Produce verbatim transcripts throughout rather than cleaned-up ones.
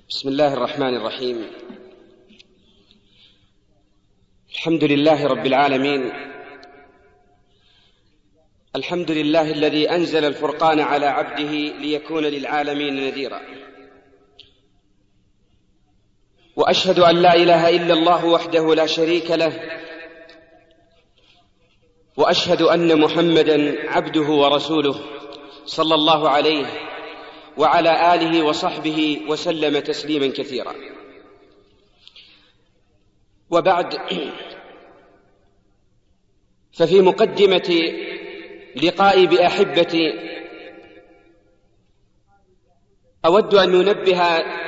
بسم الله الرحمن الرحيم. الحمد لله رب العالمين، الحمد لله الذي أنزل الفرقان على عبده ليكون للعالمين نذيرا، وأشهد أن لا إله إلا الله وحده لا شريك له، وأشهد أن محمدًا عبده ورسوله صلى الله عليه وعلى آله وصحبه وسلم تسليما كثيرا. وبعد، ففي مقدمة لقائي بأحبتي أود أن ننبه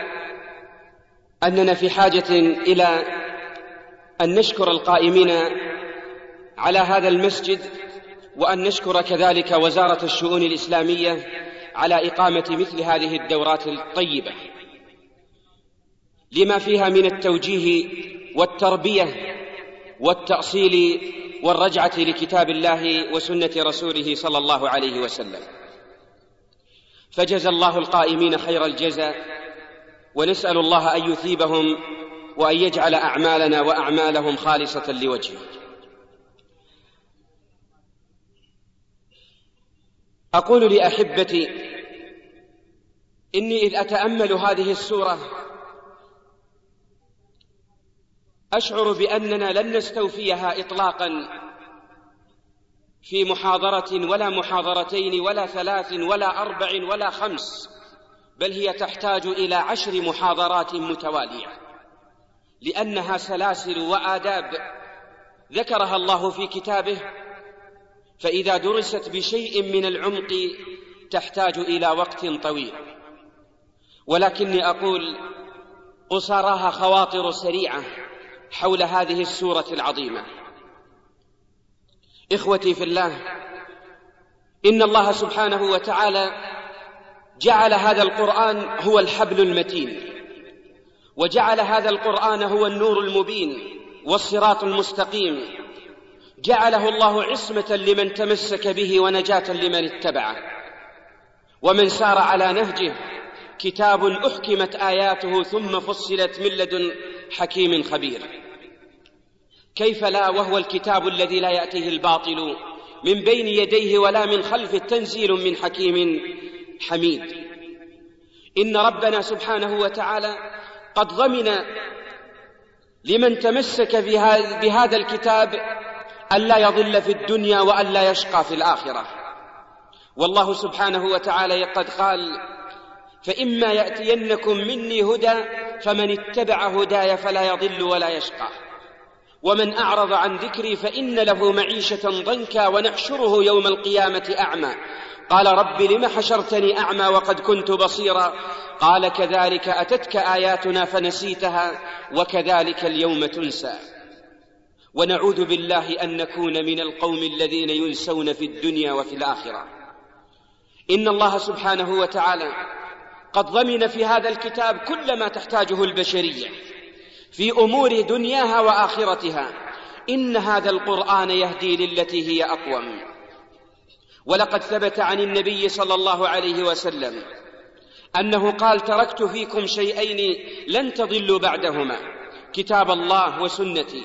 أننا في حاجة إلى أن نشكر القائمين على هذا المسجد، وأن نشكر كذلك وزارة الشؤون الإسلامية على إقامة مثل هذه الدورات الطيبة لما فيها من التوجيه والتربية والتأصيل والرجعة لكتاب الله وسنة رسوله صلى الله عليه وسلم. فجزى الله القائمين خير الجزاء، ونسأل الله أن يثيبهم وأن يجعل أعمالنا وأعمالهم خالصة لوجهه. أقول لأحبتي إني إذ أتأمل هذه السورة أشعر بأننا لن نستوفيها إطلاقا في محاضرة ولا محاضرتين ولا ثلاث ولا أربع ولا خمس، بل هي تحتاج إلى عشر محاضرات متوالية، لأنها سلاسل وآداب ذكرها الله في كتابه، فإذا درست بشيء من العمق تحتاج إلى وقت طويل. ولكني أقول قصاراها خواطر سريعة حول هذه السورة العظيمة. إخوتي في الله، إن الله سبحانه وتعالى جعل هذا القرآن هو الحبل المتين، وجعل هذا القرآن هو النور المبين والصراط المستقيم، جعله الله عصمة لمن تمسك به ونجاة لمن اتبعه ومن سار على نهجه. كتاب أحكمت آياته ثم فصلت من لدن حكيم خبير. كيف لا، وهو الكتاب الذي لا يأتيه الباطل من بين يديه ولا من خلفه، تنزيل من حكيم حميد. إن ربنا سبحانه وتعالى قد ضمن لمن تمسك بهذا الكتاب ألا يضل في الدنيا وألا يشقى في الآخرة. والله سبحانه وتعالى قد قال: فإما يأتينكم مني هدى فمن اتبع هداي فلا يضل ولا يشقى، ومن أعرض عن ذكري فإن له معيشة ضنكا ونحشره يوم القيامة أعمى. قال: رب لم حشرتني أعمى وقد كنت بصيرا؟ قال: كذلك أتتك آياتنا فنسيتها وكذلك اليوم تنسى. ونعوذ بالله أن نكون من القوم الذين ينسون في الدنيا وفي الآخرة. إن الله سبحانه وتعالى قد ضمن في هذا الكتاب كل ما تحتاجه البشرية في أمور دنياها وآخرتها. إن هذا القرآن يهدي للتي هي أقوم. ولقد ثبت عن النبي صلى الله عليه وسلم أنه قال: تركت فيكم شيئين لن تضلوا بعدهما، كتاب الله وسنتي.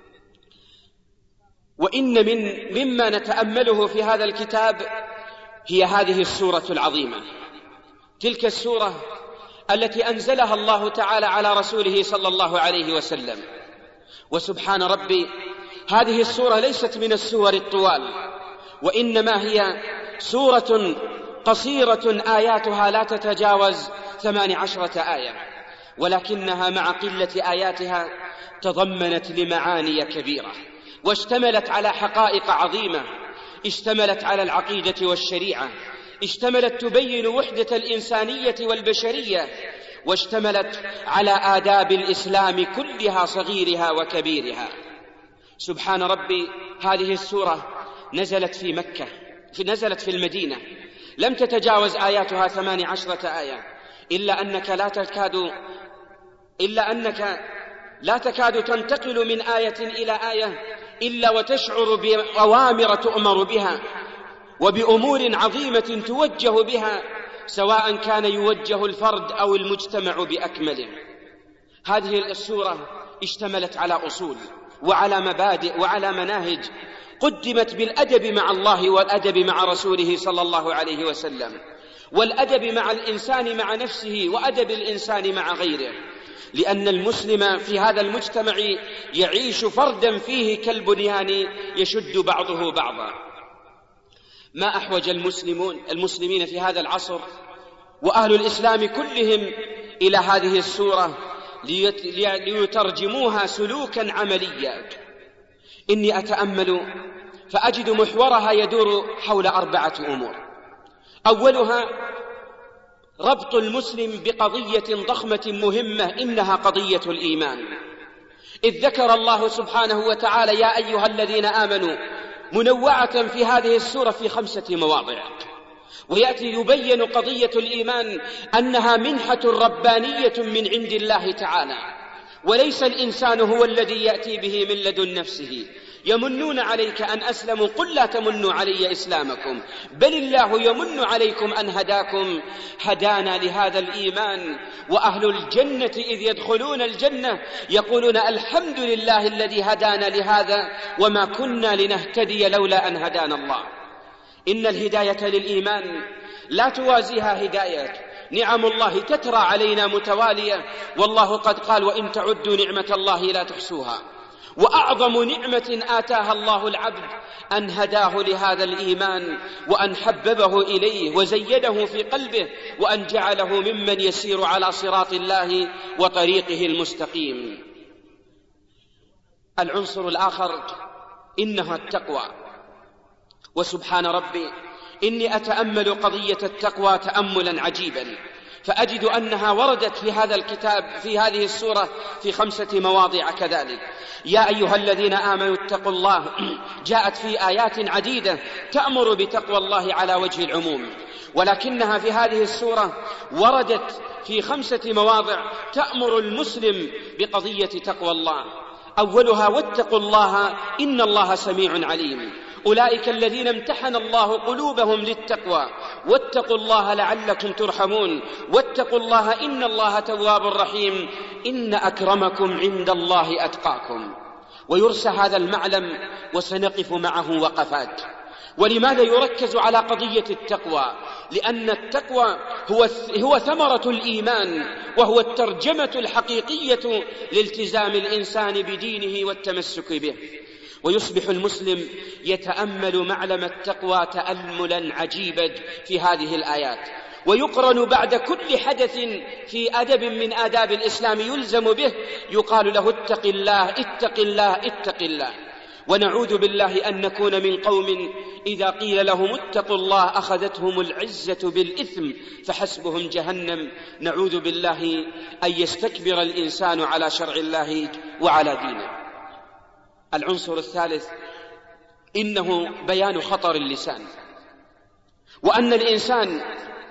وإن من مما نتأمله في هذا الكتاب هي هذه السورة العظيمة، تلك السورة التي أنزلها الله تعالى على رسوله صلى الله عليه وسلم. وسبحان ربي، هذه السورة ليست من السور الطوال، وإنما هي سورة قصيرة آياتها لا تتجاوز ثمان عشرة آية، ولكنها مع قلة آياتها تضمنت لمعاني كبيرة، واشتملت على حقائق عظيمة، اشتملت على العقيدة والشريعة، اشتملت تبين وحدة الإنسانية والبشرية، واشتملت على آداب الإسلام كلها صغيرها وكبيرها. سبحان ربي، هذه السورة نزلت في مكة، نزلت في المدينة، لم تتجاوز آياتها ثمان عشرة آية، إلا أنك لا تكاد إلا أنك لا تكاد تنتقل من آية إلى آية إلا وتشعر بأوامر تؤمر بها وبأمور عظيمة توجه بها سواء كان يوجه الفرد أو المجتمع بأكمله. هذه السورة اشتملت على أصول وعلى مبادئ وعلى مناهج قدمت بالأدب مع الله والأدب مع رسوله صلى الله عليه وسلم، والأدب مع الإنسان مع نفسه، وأدب الإنسان مع غيره، لأن المسلم في هذا المجتمع يعيش فردا فيه كالبنيان يشد بعضه بعضا. ما أحوج المسلمون المسلمين في هذا العصر وأهل الإسلام كلهم إلى هذه السورة ليترجموها سلوكا عمليا. إني أتأمل فأجد محورها يدور حول أربعة أمور. أولها ربط المسلم بقضية ضخمة مهمة، إنها قضية الإيمان، إذ ذكر الله سبحانه وتعالى يا أيها الذين آمنوا منوعة في هذه السورة في خمسة مواضع، ويأتي يبين قضية الإيمان أنها منحة ربانية من عند الله تعالى، وليس الإنسان هو الذي يأتي به من لدن نفسه. يمنون عليك أن أسلموا، قل لا تمنوا علي إسلامكم بل الله يمن عليكم أن هداكم. هدانا لهذا الإيمان، وأهل الجنة إذ يدخلون الجنة يقولون الحمد لله الذي هدانا لهذا وما كنا لنهتدي لولا أن هدانا الله. إن الهداية للإيمان لا توازيها هداية نعم الله تترى علينا متوالية، والله قد قال وإن تعدوا نعمة الله لا تحصوها. وأعظم نعمة آتاها الله العبد أن هداه لهذا الإيمان، وأن حببه إليه وزيده في قلبه، وأن جعله ممن يسير على صراط الله وطريقه المستقيم. العنصر الآخر إنها التقوى. وسبحان ربي إني أتأمل قضية التقوى تأملا عجيبا، فأجد أنها وردت في هذا الكتاب في هذه السورة في خمسة مواضع كذلك. يا أيها الذين آمنوا اتقوا الله جاءت في آيات عديدة تأمر بتقوى الله على وجه العموم، ولكنها في هذه السورة وردت في خمسة مواضع تأمر المسلم بقضية تقوى الله. أولها واتقوا الله إن الله سميع عليم، أولئك الذين امتحن الله قلوبهم للتقوى، واتقوا الله لعلكم ترحمون، واتقوا الله إن الله تواب رحيم، إن أكرمكم عند الله أتقاكم. ويرسى هذا المعلم وسنقف معه وقفات. ولماذا يركز على قضية التقوى؟ لأن التقوى هو هو ثمرة الإيمان، وهو الترجمة الحقيقية لالتزام الإنسان بدينه والتمسك به. ويصبح المسلم يتأمل معلم التقوى تأملا عجيبا في هذه الآيات، ويقرن بعد كل حدث في أدب من آداب الإسلام يلزم به يقال له اتق الله اتق الله اتق الله. ونعوذ بالله أن نكون من قوم إذا قيل لهم اتقوا الله أخذتهم العزة بالإثم فحسبهم جهنم. نعوذ بالله أن يستكبر الإنسان على شرع الله وعلى دينه. العنصر الثالث إنه بيان خطر اللسان، وأن الإنسان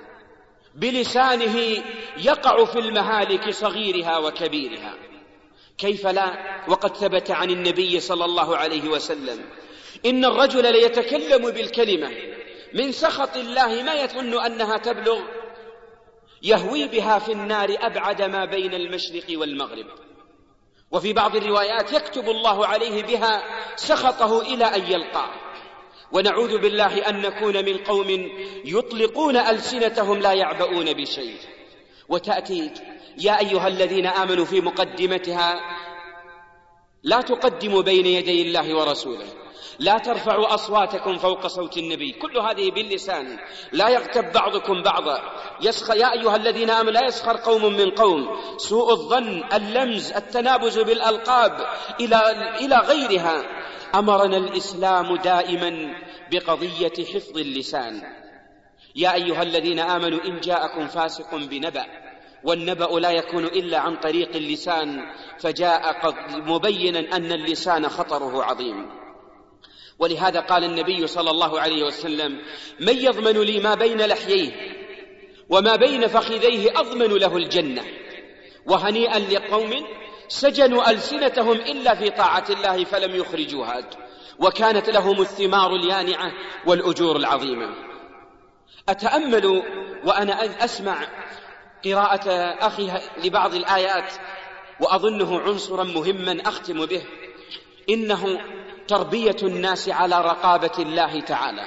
بلسانه يقع في المهالك صغيرها وكبيرها. كيف لا؟ وقد ثبت عن النبي صلى الله عليه وسلم إن الرجل ليتكلم بالكلمة من سخط الله ما يظن أنها تبلغ، يهوي بها في النار أبعد ما بين المشرق والمغرب. وفي بعض الروايات يكتب الله عليه بها سخطه إلى أن يلقاه. ونعوذ بالله أن نكون من قوم يطلقون ألسنتهم لا يعبؤون بشيء. وتأتي يا أيها الذين آمنوا في مقدمتها لا تقدموا بين يدي الله ورسوله، لا ترفعوا أصواتكم فوق صوت النبي. كل هذه باللسان. لا يغتب بعضكم بعضا، يسخر يا أيها الذين آمنوا لا يسخر قوم من قوم، سوء الظن، اللمز، التنابز بالألقاب إلى إلى غيرها. أمرنا الإسلام دائما بقضية حفظ اللسان. يا أيها الذين آمنوا إن جاءكم فاسق بنبأ، والنبأ لا يكون إلا عن طريق اللسان، فجاء مبينا أن اللسان خطره عظيم. ولهذا قال النبي صلى الله عليه وسلم من يضمن لي ما بين لحييه وما بين فخذيه أضمن له الجنة. وهنيئا لقوم سجنوا ألسنتهم إلا في طاعة الله فلم يخرجوها، وكانت لهم الثمار اليانعة والأجور العظيمة. أتأمل وأنا أسمع قراءة أخي لبعض الآيات وأظنه عنصرا مهما أختم به، إنه تربية الناس على رقابة الله تعالى،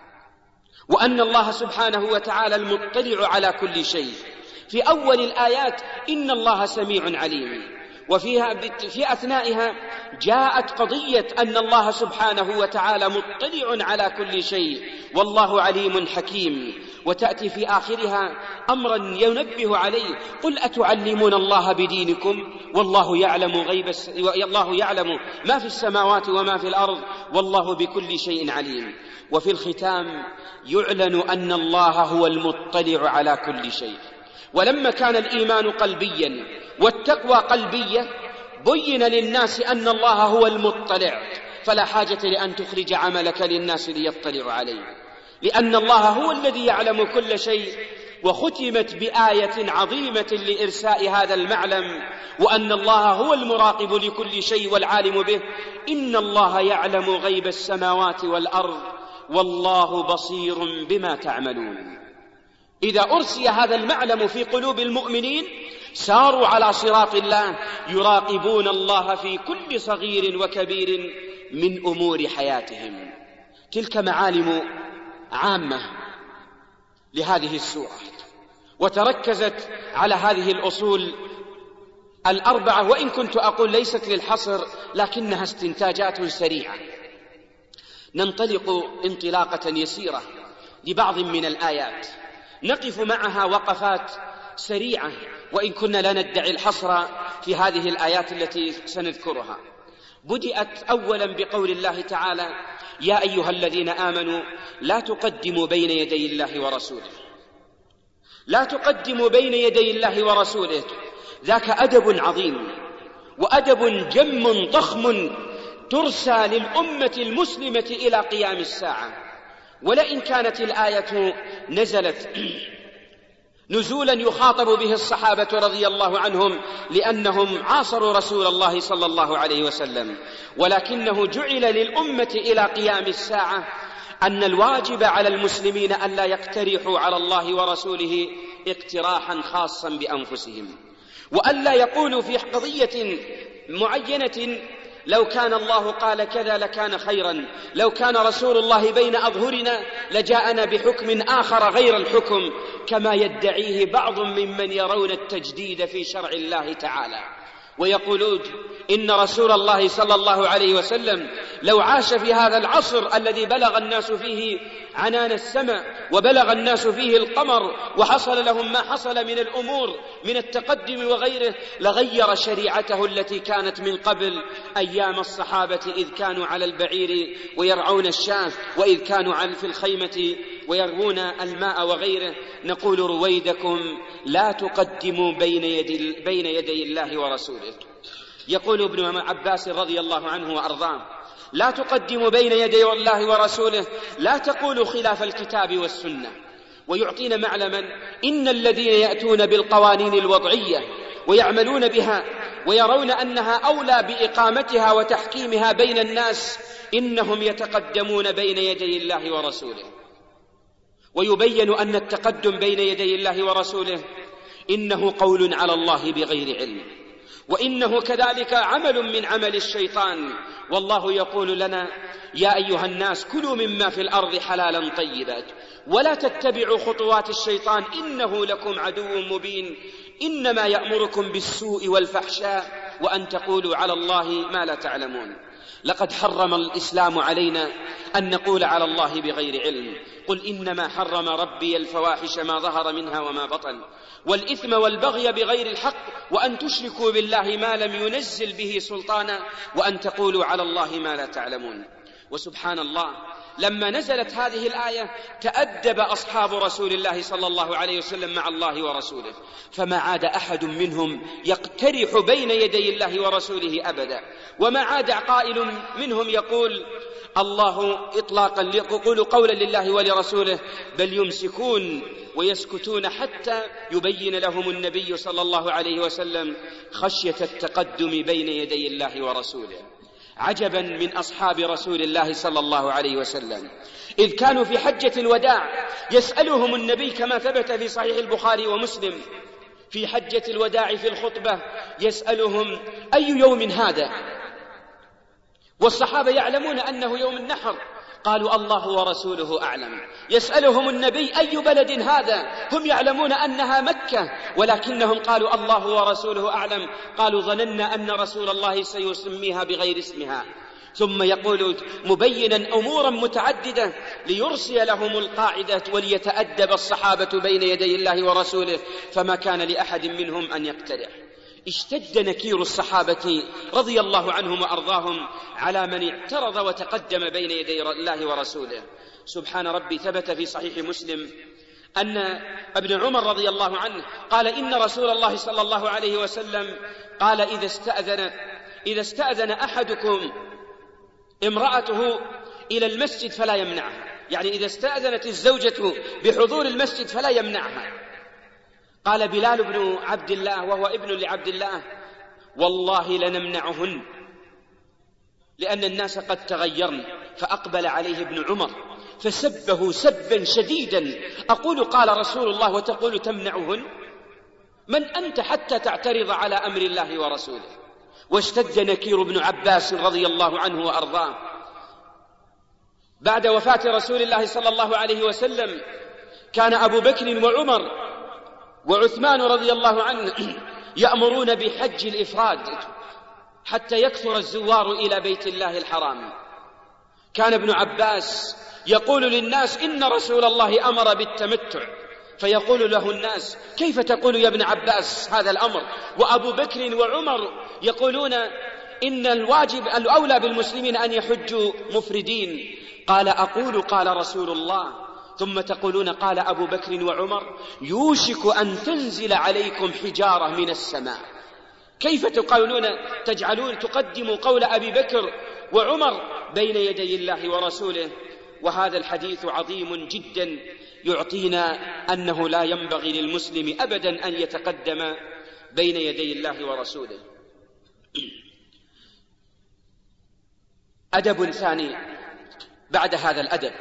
وأن الله سبحانه وتعالى المطلع على كل شيء. في أول الآيات إن الله سميع عليم، وفيها في أثنائها جاءت قضية أن الله سبحانه وتعالى مطلع على كل شيء والله عليم حكيم، وتأتي في آخرها أمرا ينبه عليه: قل أتعلمون الله بدينكم والله يعلم غيب الس... الله يعلم ما في السماوات وما في الأرض والله بكل شيء عليم. وفي الختام يعلن أن الله هو المطلع على كل شيء. ولما كان الإيمان قلبيا والتقوى قلبية بين للناس أن الله هو المطلع، فلا حاجة لأن تخرج عملك للناس ليطلعوا عليه، لأن الله هو الذي يعلم كل شيء. وختمت بآية عظيمة لإرساء هذا المعلم، وأن الله هو المراقب لكل شيء والعالم به: إن الله يعلم غيب السماوات والأرض والله بصير بما تعملون. إذا أرسي هذا المعلم في قلوب المؤمنين ساروا على صراط الله، يراقبون الله في كل صغير وكبير من أمور حياتهم. تلك معالم عامة لهذه السورة، وتركزت على هذه الأصول الأربعة، وإن كنت أقول ليست للحصر لكنها استنتاجات سريعة. ننطلق انطلاقة يسيرة لبعض من الآيات، نقف معها وقفات سريعة، وإن كنا لا ندعي الحصر في هذه الآيات التي سنذكرها. بدأت أولا بقول الله تعالى: يا أيها الذين آمنوا لا تقدموا بين يدي الله ورسوله. لا تقدموا بين يدي الله ورسوله، ذاك أدب عظيم وأدب جم ضخم ترسى للأمة المسلمة إلى قيام الساعة. ولئن كانت الآية نزلت نزولا يخاطب به الصحابة رضي الله عنهم لأنهم عاصروا رسول الله صلى الله عليه وسلم، ولكنه جعل للأمة إلى قيام الساعة أن الواجب على المسلمين أن لا يقترحوا على الله ورسوله اقتراحا خاصا بأنفسهم، وأن لا يقولوا في قضية معينة لو كان الله قال كذا لكان خيرا، لو كان رسول الله بين أظهرنا لجاءنا بحكم آخر غير الحكم، كما يدعيه بعض ممن يرون التجديد في شرع الله تعالى، ويقولون إن رسول الله صلى الله عليه وسلم لو عاش في هذا العصر الذي بلغ الناس فيه عنان السماء وبلغ الناس فيه القمر وحصل لهم ما حصل من الأمور من التقدم وغيره، لغير شريعته التي كانت من قبل أيام الصحابة إذ كانوا على البعير ويرعون الشاة، وإذ كانوا في الخيمة ويروون الماء وغيره. نقول رويدكم لا تقدموا بين يدي, بين يدي الله ورسوله. يقول ابن عباس رضي الله عنه وأرضاه: لا تقدموا بين يدي الله ورسوله، لا تقولوا خلاف الكتاب والسنة. ويعطينا معلما: إن الذين يأتون بالقوانين الوضعية ويعملون بها ويرون أنها أولى بإقامتها وتحكيمها بين الناس إنهم يتقدمون بين يدي الله ورسوله. ويبين أن التقدم بين يدي الله ورسوله إنه قول على الله بغير علم، وإنه كذلك عمل من عمل الشيطان. والله يقول لنا: يا أيها الناس كلوا مما في الأرض حلالا طيبا ولا تتبعوا خطوات الشيطان إنه لكم عدو مبين، إنما يأمركم بالسوء والفحشاء وأن تقولوا على الله ما لا تعلمون. لقد حرم الإسلام علينا أن نقول على الله بغير علم. قل إنما حرم ربي الفواحش ما ظهر منها وما بطن والإثم والبغي بغير الحق وأن تشركوا بالله ما لم ينزل به سلطانا وأن تقولوا على الله ما لا تعلمون. وسبحان الله، لما نزلت هذه الآية تأدب أصحاب رسول الله صلى الله عليه وسلم مع الله ورسوله، فما عاد أحد منهم يقترح بين يدي الله ورسوله أبدا، وما عاد قائل منهم يقول الله إطلاقا يقول قولا لله ولرسوله، بل يمسكون ويسكتون حتى يبين لهم النبي صلى الله عليه وسلم خشية التقدم بين يدي الله ورسوله. عجبا من أصحاب رسول الله صلى الله عليه وسلم، إذ كانوا في حجة الوداع يسألهم النبي كما ثبت في صحيح البخاري ومسلم في حجة الوداع في الخطبة يسألهم أي يوم هذا، والصحابة يعلمون أنه يوم النحر، قالوا الله ورسوله أعلم. يسألهم النبي أي بلد هذا، هم يعلمون أنها مكة، ولكنهم قالوا الله ورسوله أعلم، قالوا ظننا أن رسول الله سيسميها بغير اسمها. ثم يقول مبينا أمورا متعددة ليرسي لهم القاعدة وليتأدب الصحابة بين يدي الله ورسوله، فما كان لأحد منهم أن يقترح. اشتد نكير الصحابة رضي الله عنهم وأرضاهم على من اعترض وتقدم بين يدي الله ورسوله. سبحان ربي، ثبت في صحيح مسلم أن ابن عمر رضي الله عنه قال إن رسول الله صلى الله عليه وسلم قال إذا استأذن, إذا استأذن أحدكم امرأته إلى المسجد فلا يمنعها، يعني إذا استأذنت الزوجة بحضور المسجد فلا يمنعها. قال بلال بن عبد الله وهو ابن لعبد الله والله لنمنعهن لأن الناس قد تغيرن. فأقبل عليه ابن عمر فسبه سبا شديدا، أقول قال رسول الله وتقول تمنعهن؟ من أنت حتى تعترض على أمر الله ورسوله؟ واشتد نكير ابن عباس رضي الله عنه وأرضاه. بعد وفاة رسول الله صلى الله عليه وسلم كان أبو بكر وعمر وعثمان رضي الله عنه يأمرون بحج الإفراد حتى يكثر الزوار إلى بيت الله الحرام. كان ابن عباس يقول للناس إن رسول الله أمر بالتمتع، فيقول له الناس كيف تقول يا ابن عباس هذا الأمر؟ وأبو بكر وعمر يقولون إن الواجب الأولى بالمسلمين أن يحجوا مفردين. قال أقول قال رسول الله، ثم تقولون قال أبو بكر وعمر، يوشك أن تنزل عليكم حجارة من السماء. كيف تقولون تجعلون تقدموا قول أبي بكر وعمر بين يدي الله ورسوله؟ وهذا الحديث عظيم جدا يعطينا أنه لا ينبغي للمسلم أبدا أن يتقدم بين يدي الله ورسوله. أدب ثاني بعد هذا الأدب،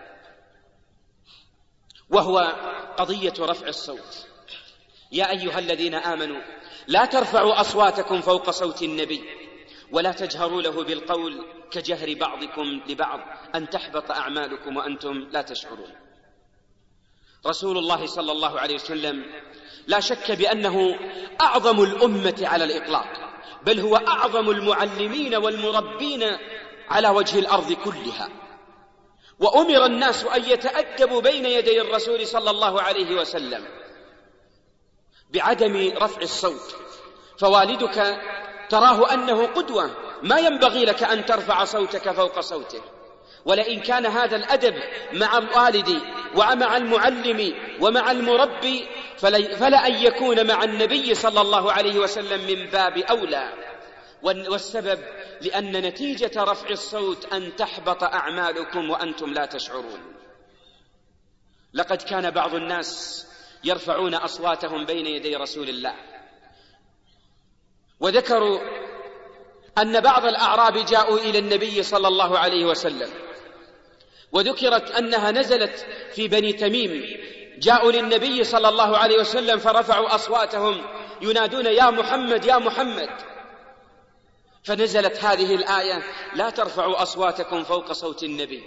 وهو قضية رفع الصوت. يا أيها الذين آمنوا لا ترفعوا أصواتكم فوق صوت النبي ولا تجهروا له بالقول كجهر بعضكم لبعض أن تحبط أعمالكم وأنتم لا تشعرون. رسول الله صلى الله عليه وسلم لا شك بأنه أعظم الأمة على الإطلاق، بل هو أعظم المعلمين والمربين على وجه الأرض كلها، وأمر الناس أن يتأدبوا بين يدي الرسول صلى الله عليه وسلم بعدم رفع الصوت. فوالدك تراه أنه قدوة، ما ينبغي لك أن ترفع صوتك فوق صوته. ولئن كان هذا الأدب مع الوالد ومع المعلم ومع المربي فلا أن يكون مع النبي صلى الله عليه وسلم من باب أولى. والسبب لأن نتيجة رفع الصوت أن تحبط أعمالكم وأنتم لا تشعرون. لقد كان بعض الناس يرفعون أصواتهم بين يدي رسول الله، وذكروا أن بعض الأعراب جاءوا إلى النبي صلى الله عليه وسلم، وذكرت أنها نزلت في بني تميم، جاءوا للنبي صلى الله عليه وسلم فرفعوا أصواتهم ينادون يا محمد يا محمد، فنزلت هذه الآية لا ترفعوا أصواتكم فوق صوت النبي.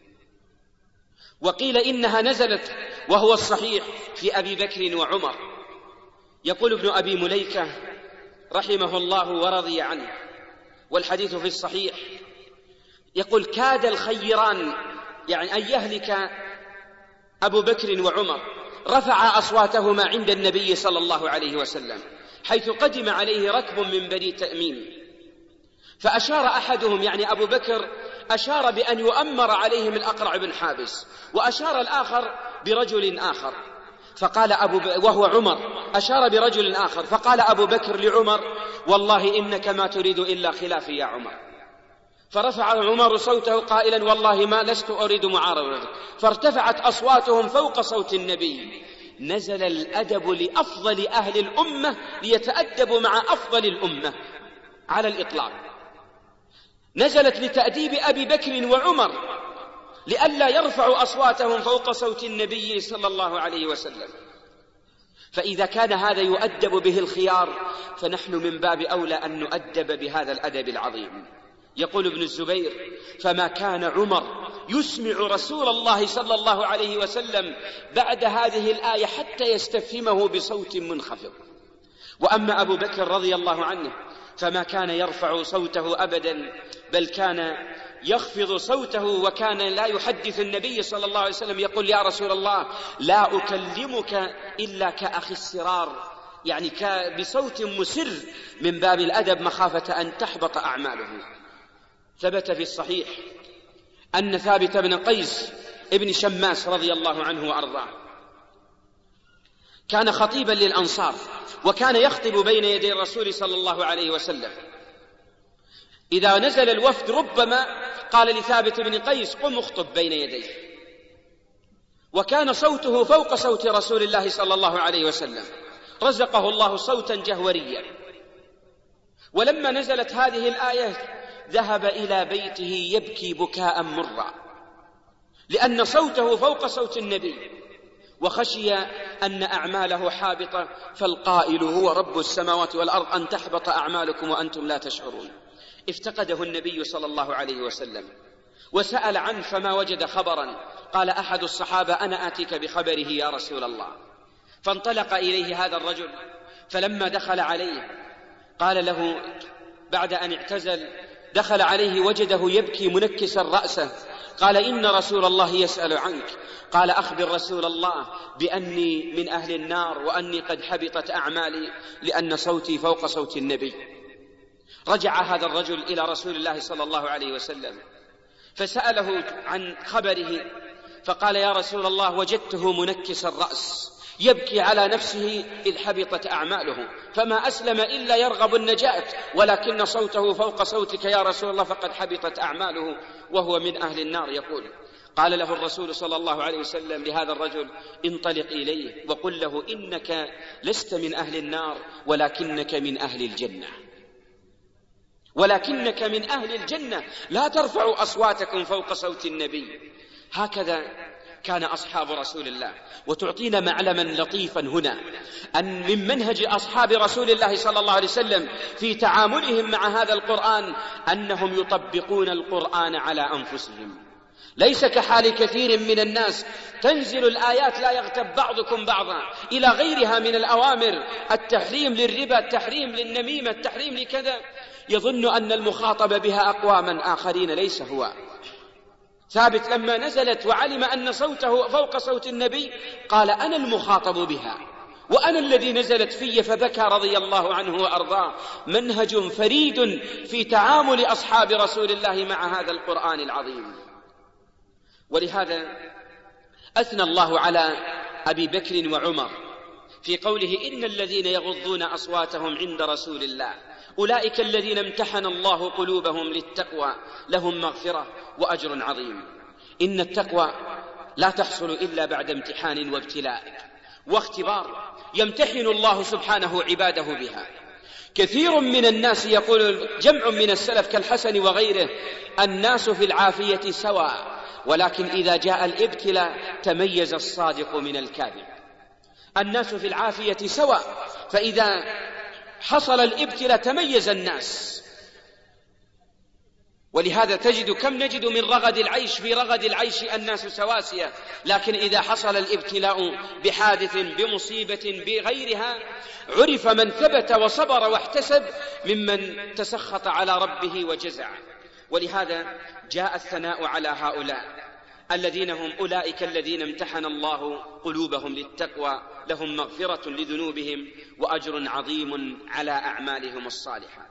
وقيل إنها نزلت وهو الصحيح في أبي بكر وعمر. يقول ابن أبي مليكة رحمه الله ورضي عنه، والحديث في الصحيح، يقول كاد الخيران، يعني أن يهلك أبو بكر وعمر، رفع أصواتهما عند النبي صلى الله عليه وسلم حيث قدم عليه ركب من بني تأميم، فأشار أحدهم يعني أبو بكر أشار بأن يؤمر عليهم الأقرع بن حابس، وأشار الآخر برجل آخر، فقال أبو ب... وهو عمر أشار برجل آخر، فقال أبو بكر لعمر والله إنك ما تريد إلا خلافي يا عمر. فرفع عمر صوته قائلا والله ما لست أريد معارضتك، فارتفعت أصواتهم فوق صوت النبي. نزل الأدب لأفضل أهل الأمة ليتأدبوا مع أفضل الأمة على الإطلاق. نزلت لتأديب أبي بكر وعمر لئلا يرفعوا أصواتهم فوق صوت النبي صلى الله عليه وسلم. فإذا كان هذا يؤدب به الخيار فنحن من باب أولى أن نؤدب بهذا الأدب العظيم. يقول ابن الزبير: فما كان عمر يسمع رسول الله صلى الله عليه وسلم بعد هذه الآية حتى يستفهمه بصوت منخفض. وأما أبو بكر رضي الله عنه فما كان يرفع صوته أبدا، بل كان يخفض صوته، وكان لا يحدث النبي صلى الله عليه وسلم يقول: يا رسول الله لا أكلمك إلا كأخي السرار، يعني بصوت مسر من باب الأدب مخافة أن تحبط أعماله. ثبت في الصحيح أن ثابت بن قيس ابن شماس رضي الله عنه وأرضاه كان خطيبا للأنصار، وكان يخطب بين يدي الرسول صلى الله عليه وسلم. إذا نزل الوفد ربما قال لثابت بن قيس: قم اخطب بين يديه. وكان صوته فوق صوت رسول الله صلى الله عليه وسلم، رزقه الله صوتا جهوريا. ولما نزلت هذه الآية ذهب إلى بيته يبكي بكاء مرا، لأن صوته فوق صوت النبي، وخشي أن أعماله حابطة، فالقائل هو رب السماوات والأرض أن تحبط أعمالكم وأنتم لا تشعرون. افتقده النبي صلى الله عليه وسلم وسأل عنه فما وجد خبرا. قال أحد الصحابة: أنا آتيك بخبره يا رسول الله. فانطلق إليه هذا الرجل، فلما دخل عليه قال له بعد أن اعتزل، دخل عليه وجده يبكي منكسا رأسه. قال: إن رسول الله يسأل عنك. قال: أخبر رسول الله بأني من أهل النار وأني قد حبطت أعمالي لأن صوتي فوق صوت النبي. رجع هذا الرجل إلى رسول الله صلى الله عليه وسلم فسأله عن خبره، فقال: يا رسول الله وجدته منكس الرأس يبكي على نفسه إذ حبطت أعماله، فما أسلم إلا يرغب النجاة، ولكن صوته فوق صوتك يا رسول الله فقد حبطت أعماله وهو من أهل النار. يقول: قال له الرسول صلى الله عليه وسلم لهذا الرجل: انطلق إليه وقل له إنك لست من أهل النار ولكنك من أهل الجنة، ولكنك من أهل الجنة، لا ترفعوا أصواتكم فوق صوت النبي. هكذا كان أصحاب رسول الله. وتعطينا معلما لطيفا هنا أن من منهج أصحاب رسول الله صلى الله عليه وسلم في تعاملهم مع هذا القرآن أنهم يطبقون القرآن على أنفسهم، ليس كحال كثير من الناس تنزل الآيات لا يغتب بعضكم بعضا إلى غيرها من الأوامر، التحريم للربا، التحريم للنميمة، التحريم لكذا، يظن أن المخاطب بها أقواما آخرين ليس هو. ثابت لما نزلت وعلم أن صوته فوق صوت النبي قال: أنا المخاطب بها وأنا الذي نزلت في، فبكى رضي الله عنه وأرضاه. منهج فريد في تعامل أصحاب رسول الله مع هذا القرآن العظيم. ولهذا أثنى الله على أبي بكر وعمر في قوله: إن الذين يغضون أصواتهم عند رسول الله أولئك الذين امتحن الله قلوبهم للتقوى لهم مغفرة وأجر عظيم. إن التقوى لا تحصل إلا بعد امتحان وابتلاء واختبار يمتحن الله سبحانه عباده بها. كثير من الناس، يقول جمع من السلف كالحسن وغيره: الناس في العافية سواء، ولكن إذا جاء الابتلاء تميز الصادق من الكاذب. الناس في العافية سواء، فإذا حصل الابتلاء تميز الناس. ولهذا تجد كم نجد من رغد العيش، في رغد العيش الناس سواسية، لكن إذا حصل الابتلاء بحادث بمصيبة بغيرها عرف من ثبت وصبر واحتسب ممن تسخط على ربه وجزع. ولهذا جاء الثناء على هؤلاء الذين هم أولئك الذين امتحن الله قلوبهم للتقوى لهم مغفرة لذنوبهم وأجر عظيم على أعمالهم الصالحة.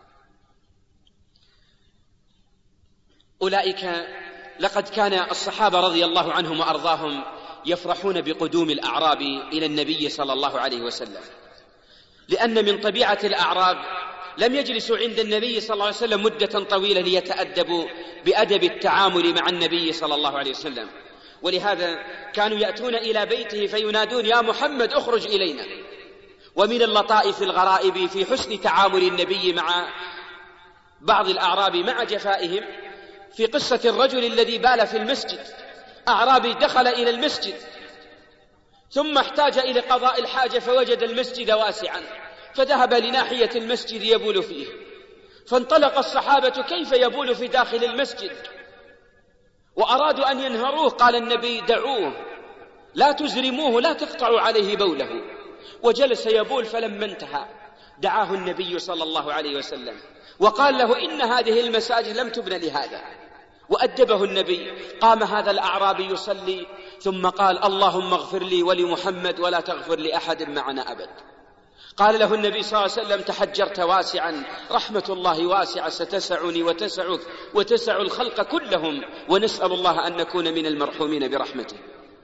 أولئك لقد كان الصحابة رضي الله عنهم وأرضاهم يفرحون بقدوم الأعراب إلى النبي صلى الله عليه وسلم، لأن من طبيعة الأعراب لم يجلسوا عند النبي صلى الله عليه وسلم مدة طويلة ليتأدبوا بأدب التعامل مع النبي صلى الله عليه وسلم، ولهذا كانوا يأتون إلى بيته فينادون: يا محمد اخرج إلينا. ومن اللطائف الغرائب في حسن تعامل النبي مع بعض الأعراب مع جفائهم في قصة الرجل الذي بال في المسجد. أعرابي دخل إلى المسجد ثم احتاج إلى قضاء الحاجة فوجد المسجد واسعا فذهب لناحية المسجد يبول فيه، فانطلق الصحابة كيف يبول في داخل المسجد وأرادوا أن ينهروه. قال النبي دعوه لا تزرموه لا تقطعوا عليه بوله، وجلس يبول. فلما انتهى دعاه النبي صلى الله عليه وسلم وقال له إن هذه المساجد لم تبن لهذا، وأدبه النبي. قام هذا الأعرابي يصلي ثم قال اللهم اغفر لي ولمحمد ولا تغفر لأحد معنا أبد. قال له النبي صلى الله عليه وسلم تحجرت واسعا، رحمة الله واسعة ستسعني وتسعك وتسع الخلق كلهم، ونسأل الله أن نكون من المرحومين برحمته.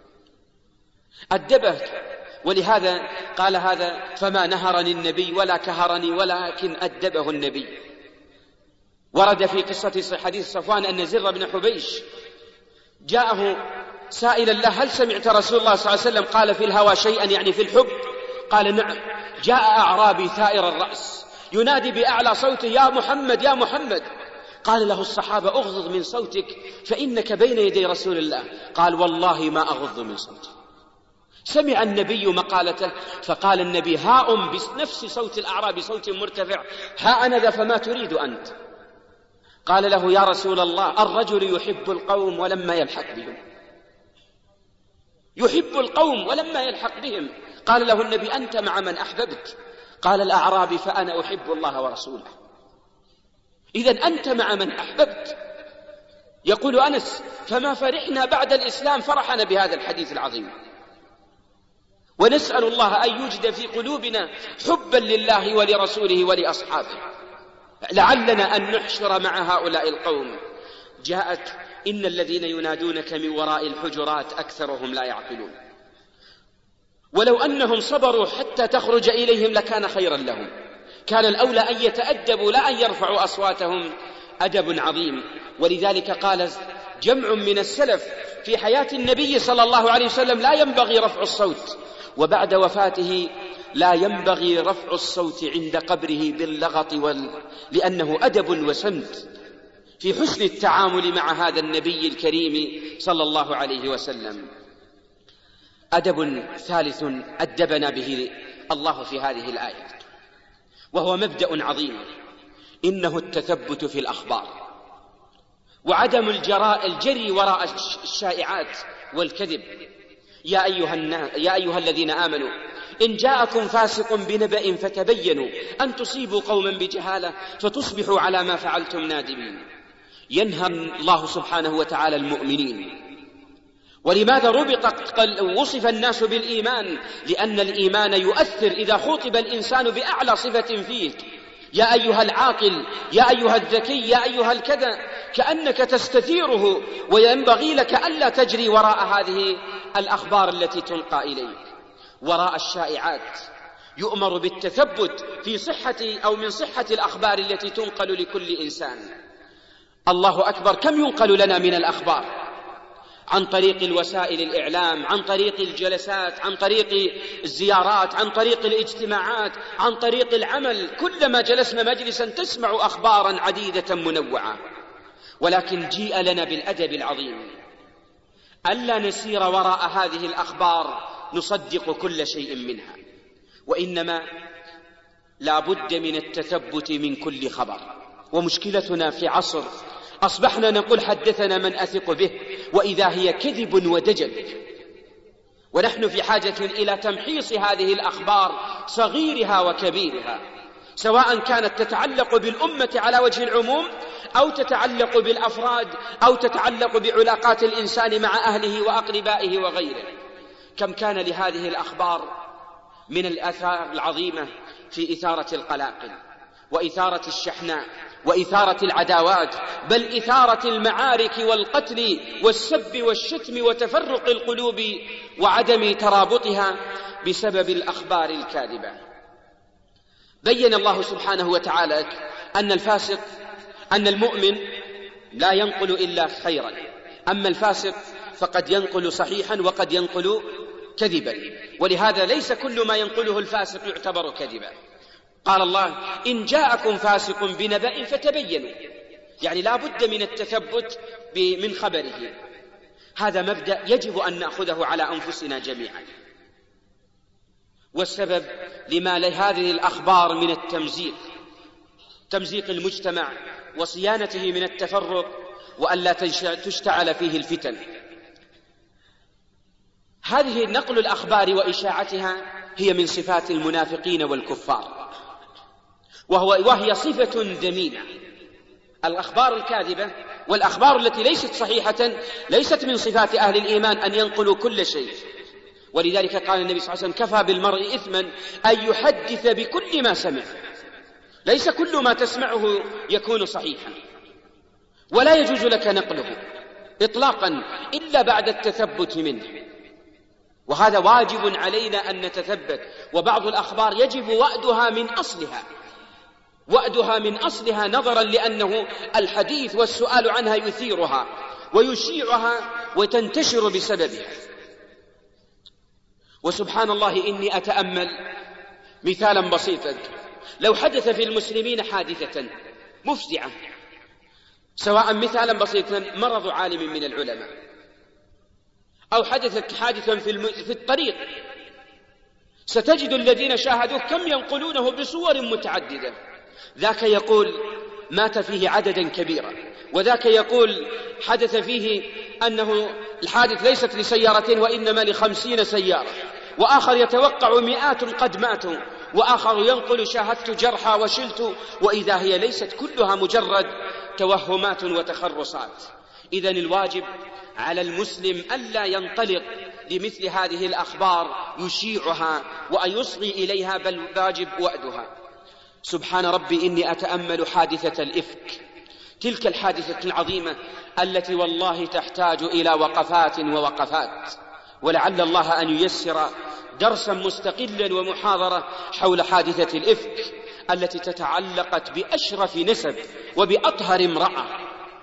أدبه، ولهذا قال هذا فما نهرني النبي ولا كهرني ولكن أدبه النبي. ورد في قصة حديث صفوان أن زر بن حبيش جاءه سائلا له هل سمعت رسول الله صلى الله عليه وسلم قال في الهوى شيئا يعني في الحب؟ قال نعم. جاء أعرابي ثائر الرأس ينادي بأعلى صوته يا محمد يا محمد. قال له الصحابة أغضض من صوتك فإنك بين يدي رسول الله. قال والله ما أغض من صوتي. سمع النبي مقالته فقال النبي ها أم بنفس صوت الأعرابي صوت مرتفع ها أنا ذا فما تريد أنت؟ قال له يا رسول الله الرجل يحب القوم ولما يلحق بهم، يحب القوم ولما يلحق بهم. قال له النبي أنت مع من أحببت. قال الأعرابي فأنا أحب الله ورسوله. إذن أنت مع من أحببت. يقول أنس فما فرحنا بعد الإسلام فرحنا بهذا الحديث العظيم، ونسأل الله أن يوجد في قلوبنا حبا لله ولرسوله ولأصحابه، لعلنا أن نحشر مع هؤلاء القوم. جاءت إن الذين ينادونك من وراء الحجرات أكثرهم لا يعقلون، ولو أنهم صبروا حتى تخرج إليهم لكان خيرا لهم، كان الأولى أن يتأدبوا لا أن يرفعوا أصواتهم، أدب عظيم. ولذلك قال جمع من السلف في حياة النبي صلى الله عليه وسلم لا ينبغي رفع الصوت، وبعد وفاته لا ينبغي رفع الصوت عند قبره باللغط وال... لأنه أدب وسمت في حسن التعامل مع هذا النبي الكريم صلى الله عليه وسلم. أدب ثالث أدبنا به الله في هذه الآية، وهو مبدأ عظيم، إنه التثبت في الأخبار وعدم الجراء الجري وراء الشائعات والكذب. يا أيها, يا أيها الذين آمنوا إن جاءكم فاسق بنبأ فتبينوا أن تصيبوا قوما بجهالة فتصبحوا على ما فعلتم نادمين. ينهى الله سبحانه وتعالى المؤمنين. ولماذا ربط وصف الناس بالإيمان؟ لأن الإيمان يؤثر إذا خاطب الإنسان بأعلى صفة فيه. يا أيها العاقل، يا أيها الذكي، يا أيها الكذا، كأنك تستثيره، وينبغي لك ألا تجري وراء هذه الأخبار التي تلقى إليك، وراء الشائعات. يؤمر بالتثبت في صحة أو من صحة الأخبار التي تنقل لكل إنسان. الله أكبر، كم ينقل لنا من الأخبار عن طريق الوسائل الإعلام، عن طريق الجلسات، عن طريق الزيارات، عن طريق الاجتماعات، عن طريق العمل. كلما جلسنا مجلسا تسمع أخبارا عديدة منوعة. ولكن جيء لنا بالأدب العظيم ألا نسير وراء هذه الأخبار نصدق كل شيء منها، وإنما لا بد من التثبت من كل خبر. ومشكلتنا في عصر أصبحنا نقول حدثنا من أثق به، وإذا هي كذب ودجل. ونحن في حاجة إلى تمحيص هذه الأخبار صغيرها وكبيرها، سواء كانت تتعلق بالأمة على وجه العموم أو تتعلق بالأفراد أو تتعلق بعلاقات الإنسان مع أهله وأقربائه وغيره. كم كان لهذه الأخبار من الآثار العظيمة في إثارة القلاقل وإثارة الشحناء وإثارة العداوات، بل إثارة المعارك والقتل والسب والشتم وتفرق القلوب وعدم ترابطها بسبب الأخبار الكاذبة. بين الله سبحانه وتعالى أن الفاسق أن المؤمن لا ينقل إلا خيرا، أما الفاسق فقد ينقل صحيحا وقد ينقل كذبا، ولهذا ليس كل ما ينقله الفاسق يعتبر كذبا. قال الله: إن جاءكم فاسق بنبأ فتبينوا، يعني لا بد من التثبت من خبره. هذا مبدأ يجب أن نأخذه على أنفسنا جميعا. والسبب لما لهذه الأخبار من التمزيق، تمزيق المجتمع وصيانته من التفرق وألا تشتعل فيه الفتن. هذه نقل الأخبار وإشاعتها هي من صفات المنافقين والكفار، وهو وهي صفة ذميمة. الأخبار الكاذبة والأخبار التي ليست صحيحة ليست من صفات أهل الإيمان أن ينقلوا كل شيء. ولذلك قال النبي صلى الله عليه وسلم: كفى بالمرء إثما أن يحدث بكل ما سمع. ليس كل ما تسمعه يكون صحيحا، ولا يجوز لك نقله إطلاقا إلا بعد التثبت منه، وهذا واجب علينا أن نتثبت. وبعض الأخبار يجب وأدها من أصلها، وأدها من أصلها نظرا لأنه الحديث والسؤال عنها يثيرها ويشيعها وتنتشر بسببها. وسبحان الله، إني أتأمل مثالا بسيطا. لو حدث في المسلمين حادثة مفزعة، سواء مثالا بسيطا مرض عالم من العلماء، أو حدثت حادثا في, الم... في الطريق، ستجد الذين شاهدوه كم ينقلونه بصور متعددة. ذاك يقول مات فيه عددا كبيرا، وذاك يقول حدث فيه أنه الحادث ليست لسيارة وإنما لخمسين سيارة، وآخر يتوقع مئات قد ماتوا، وآخر ينقل شاهدت جرحى وشلت، وإذا هي ليست كلها مجرد توهمات وتخرصات. إذن الواجب على المسلم ألا ينطلق لمثل هذه الأخبار يشيعها ويصغي إليها، بل واجب وأدها. سبحان ربي، إني أتأمل حادثة الإفك، تلك الحادثة العظيمة التي والله تحتاج إلى وقفات ووقفات، ولعل الله أن ييسر درسا مستقلا ومحاضرة حول حادثة الإفك التي تتعلقت بأشرف نسب وبأطهر امرأة،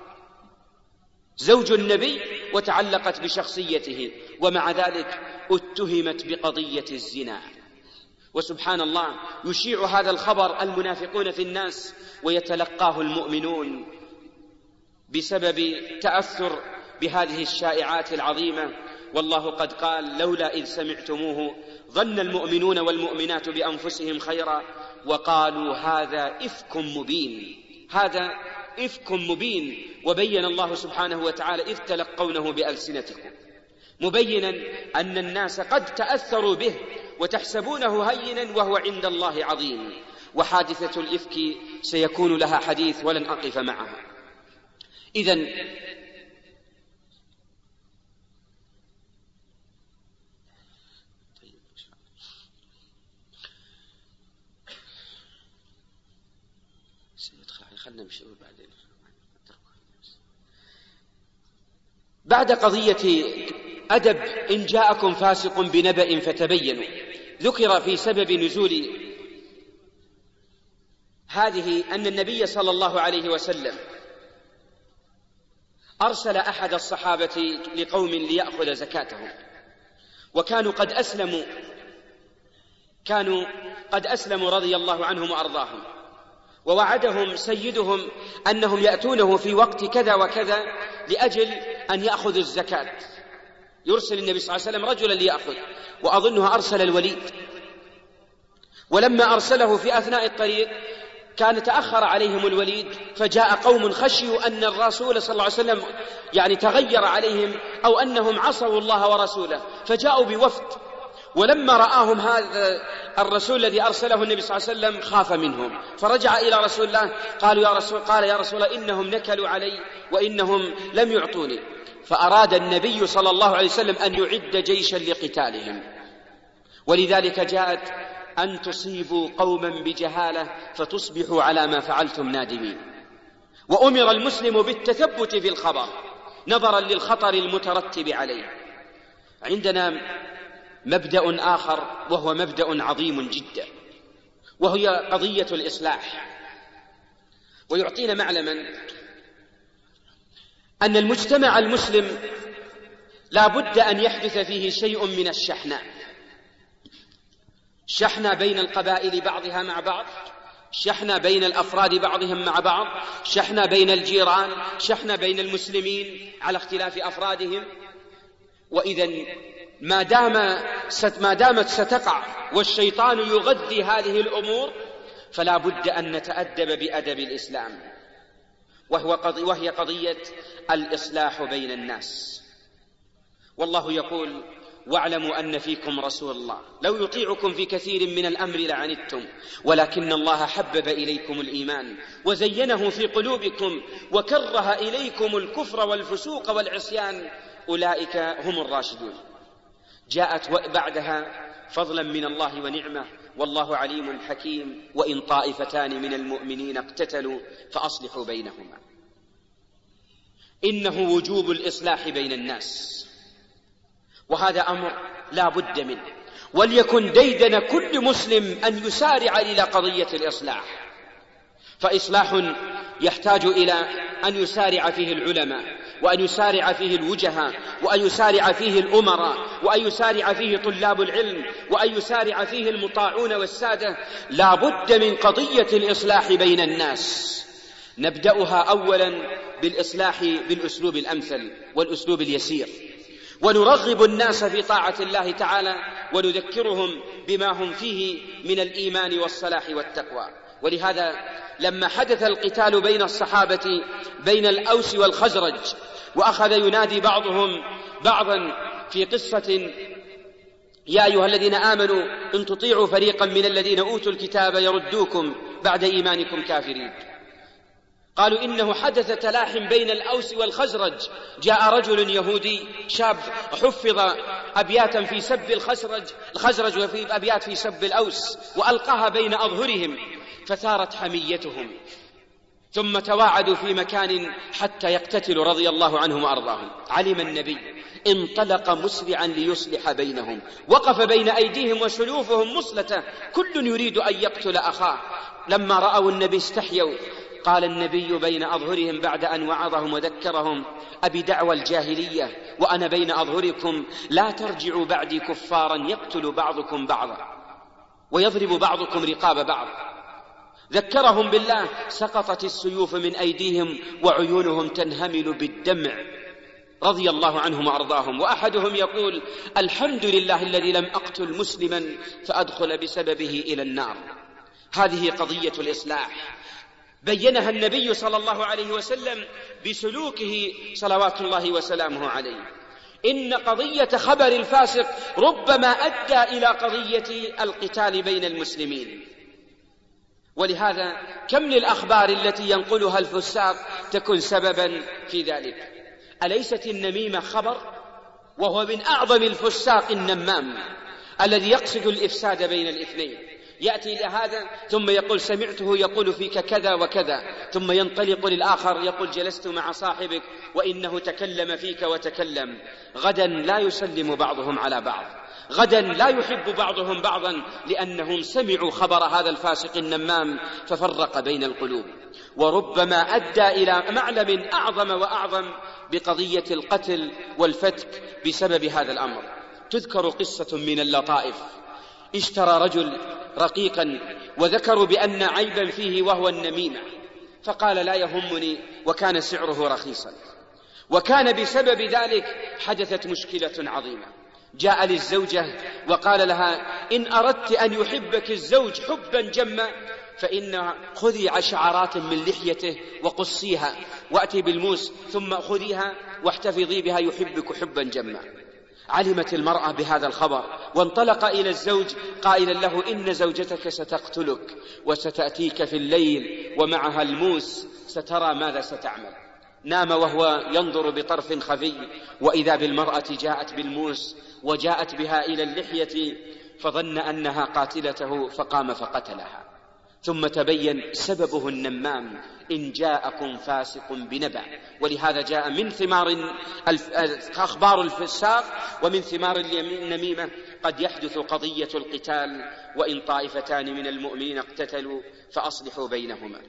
زوج النبي، وتعلقت بشخصيته، ومع ذلك اتهمت بقضية الزنا. وسبحان الله، يشيع هذا الخبر المنافقون في الناس ويتلقاه المؤمنون بسبب تأثر بهذه الشائعات العظيمة. والله قد قال: لولا إذ سمعتموه ظن المؤمنون والمؤمنات بأنفسهم خيرا وقالوا هذا إفك مبين. هذا إفك مبين. وبين الله سبحانه وتعالى: إذ تلقونه بألسنتكم، مبينا أن الناس قد تأثروا به وتحسبونه هينا وهو عند الله عظيم. وحادثة الإفك سيكون لها حديث ولن أقف معها. إذن بعد قضية أدب إن جاءكم فاسق بنبأ فتبينوا، ذكر في سبب نزول هذه أن النبي صلى الله عليه وسلم أرسل أحد الصحابة لقوم ليأخذ زكاتهم، وكانوا قد أسلموا كانوا قد أسلموا رضي الله عنهم وأرضاهم، ووعدهم سيدهم أنهم يأتونه في وقت كذا وكذا لأجل أن يأخذوا الزكاة. يرسل النبي صلى الله عليه وسلم رجلا ليأخذ، وأظنها أرسل الوليد. ولما أرسله في أثناء الطريق كان تأخر عليهم الوليد، فجاء قوم خشيوا أن الرسول صلى الله عليه وسلم يعني تغير عليهم أو أنهم عصوا الله ورسوله، فجاءوا بوفد. ولما رآهم هذا الرسول الذي أرسله النبي صلى الله عليه وسلم خاف منهم، فرجع إلى رسول الله قالوا يا رسول قال يا رسول الله إنهم نكلوا علي وإنهم لم يعطوني. فأراد النبي صلى الله عليه وسلم أن يعد جيشا لقتالهم. ولذلك جاءت أن تصيبوا قوما بجهالة فتصبحوا على ما فعلتم نادمين. وأمر المسلم بالتثبت في الخبر نظرا للخطر المترتب عليه. عندنا مبدأ آخر وهو مبدأ عظيم جدا، وهي قضية الإصلاح. ويعطينا معلما أن المجتمع المسلم لا بد أن يحدث فيه شيء من الشحناء، شحنة بين القبائل بعضها مع بعض، شحنة بين الأفراد بعضهم مع بعض، شحنة بين الجيران، شحنة بين المسلمين على اختلاف أفرادهم. وإذا ما دام ما دامت ستقع والشيطان يغذي هذه الأمور فلا بد أن نتأدب بأدب الإسلام، وهو قضي وهي قضية الإصلاح بين الناس. والله يقول: واعلموا أن فيكم رسول الله لو يطيعكم في كثير من الأمر لعنتم ولكن الله حبب إليكم الإيمان وزينه في قلوبكم وكره إليكم الكفر والفسوق والعصيان أولئك هم الراشدون. جاءت بعدها فضلا من الله ونعمة والله عليم حكيم: وإن طائفتان من المؤمنين اقتتلوا فأصلحوا بينهما. إنه وجوب الإصلاح بين الناس، وهذا أمر لا بد منه، وليكن ديدن كل مسلم أن يسارع إلى قضية الإصلاح، فإصلاح يحتاج إلى أن يسارع فيه العلماء، وأن يسارع فيه الوجهاء، وأن يسارع فيه الأمراء، وأن يسارع فيه طلاب العلم، وأن يسارع فيه المطاعون والسادة. لا بد من قضية الإصلاح بين الناس. نبدأها أولا بالإصلاح بالأسلوب الأمثل والأسلوب اليسير، ونرغب الناس في طاعة الله تعالى ونذكرهم بما هم فيه من الإيمان والصلاح والتقوى. ولهذا لما حدث القتال بين الصحابة بين الأوس والخزرج وأخذ ينادي بعضهم بعضا في قصة: يا أيها الذين آمنوا إن تطيعوا فريقا من الذين أوتوا الكتاب يردوكم بعد إيمانكم كافرين، قالوا إنه حدث تلاحم بين الأوس والخزرج. جاء رجل يهودي شاب حفظ أبياتا في سب الخزرج الخزرج وفي أبيات في سب الأوس وألقاها بين أظهرهم فثارت حميتهم، ثم تواعدوا في مكان حتى يقتتلوا رضي الله عنهم وأرضاهم. علم النبي انطلق مسرعا ليصلح بينهم، وقف بين أيديهم وسلوفهم مصلته، كل يريد أن يقتل أخاه. لما رأوا النبي استحيوا. قال النبي بين أظهرهم بعد أن وعظهم وذكرهم: أبي دعوى الجاهلية وأنا بين أظهركم لا ترجعوا بعدي كفارا يقتل بعضكم بعضا ويضرب بعضكم رقاب بعض. ذكرهم بالله، سقطت السيوف من أيديهم وعيونهم تنهمل بالدمع رضي الله عنهم وأرضاهم. وأحدهم يقول: الحمد لله الذي لم أقتل مسلما فأدخل بسببه إلى النار. هذه قضية الإصلاح بينها النبي صلى الله عليه وسلم بسلوكه صلوات الله وسلامه عليه. إن قضية خبر الفاسق ربما أدى إلى قضية القتال بين المسلمين. ولهذا كم للأخبار التي ينقلها الفساق تكون سببا في ذلك. أليست النميمة خبر؟ وهو من أعظم الفساق النمام الذي يقصد الإفساد بين الاثنين. يأتي إلى هذا ثم يقول: سمعته يقول فيك كذا وكذا، ثم ينطلق للآخر يقول: جلست مع صاحبك وإنه تكلم فيك وتكلم. غدا لا يسلم بعضهم على بعض، غدا لا يحب بعضهم بعضا، لأنهم سمعوا خبر هذا الفاسق النمام ففرق بين القلوب. وربما أدى إلى معلم أعظم وأعظم بقضية القتل والفتك بسبب هذا الأمر. تذكر قصة من اللطائف: اشترى رجل رقيقا وذكروا بأن عيبا فيه وهو النميمة، فقال: لا يهمني، وكان سعره رخيصا. وكان بسبب ذلك حدثت مشكلة عظيمة. جاء للزوجة وقال لها: إن أردت أن يحبك الزوج حبا جما فإن خذي عشعرات من لحيته وقصيها وأتي بالموس ثم خذيها واحتفظي بها يحبك حبا جما. علمت المرأة بهذا الخبر وانطلق إلى الزوج قائلا له: إن زوجتك ستقتلك وستأتيك في الليل ومعها الموس، سترى ماذا ستعمل. نام وهو ينظر بطرف خفي، وإذا بالمرأة جاءت بالموس وجاءت بها إلى اللحية، فظن أنها قاتلته فقام فقتلها. ثم تبين سببه النمام: إن جاءكم فاسق بنبأ. ولهذا جاء من ثمار أخبار الفساق ومن ثمار النميمة قد يحدث قضية القتال: وإن طائفتان من المؤمنين اقتتلوا فأصلحوا بينهما.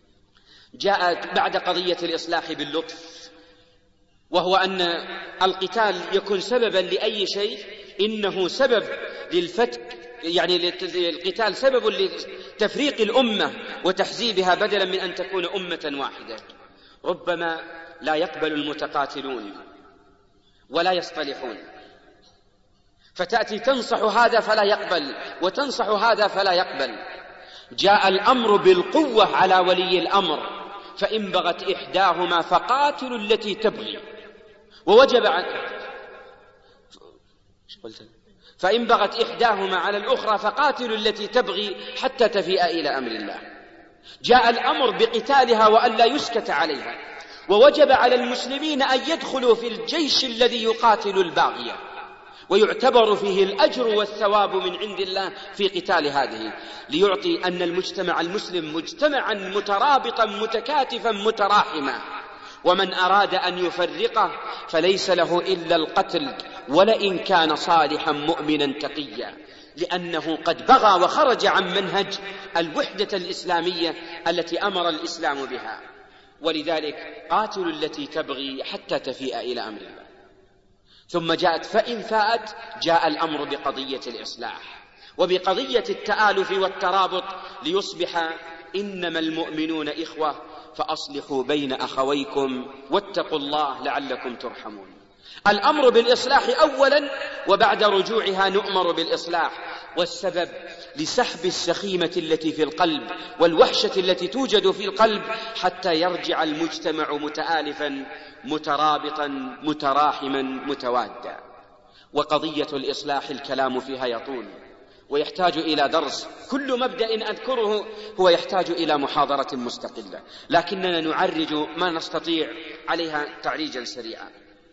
جاءت بعد قضية الإصلاح باللطف، وهو أن القتال يكون سببا لأي شيء، إنه سبب للفتك يعني القتال سبب لتفريق الأمة وتحزيبها بدلا من أن تكون أمة واحدة. ربما لا يقبل المتقاتلون ولا يصطلحون، فتأتي تنصح هذا فلا يقبل وتنصح هذا فلا يقبل. جاء الأمر بالقوة على ولي الأمر، فإن بغت إحداهما فقاتلوا التي تبغي ووجب عن فإن بغت إحداهما على الأخرى فقاتلوا التي تبغي حتى تفيء إلى أمر الله. جاء الأمر بقتالها وأن لا يسكت عليها، ووجب على المسلمين أن يدخلوا في الجيش الذي يقاتل الباغية، ويعتبر فيه الأجر والثواب من عند الله في قتال هذه، ليعطي أن المجتمع المسلم مجتمعا مترابطا متكاتفا متراحما، ومن أراد أن يفرقه فليس له إلا القتل ولئن كان صالحا مؤمنا تقيا، لأنه قد بغى وخرج عن منهج الوحدة الإسلامية التي أمر الإسلام بها. ولذلك قاتلوا التي تبغي حتى تفيء إلى أمر الله. ثم جاءت فإن فاءت جاء الأمر بقضية الإصلاح وبقضية التآلف والترابط، ليصبح إنما المؤمنون إخوة فأصلحوا بين أخويكم واتقوا الله لعلكم ترحمون. الأمر بالإصلاح أولا، وبعد رجوعها نؤمر بالإصلاح. والسبب لسحب السخيمة التي في القلب والوحشة التي توجد في القلب حتى يرجع المجتمع متآلفا مترابطا متراحما متوادا. وقضية الإصلاح الكلام فيها يطول ويحتاج إلى درس، كل مبدأ أذكره هو يحتاج إلى محاضرة مستقلة، لكننا نعرج ما نستطيع عليها تعريجا سريعا.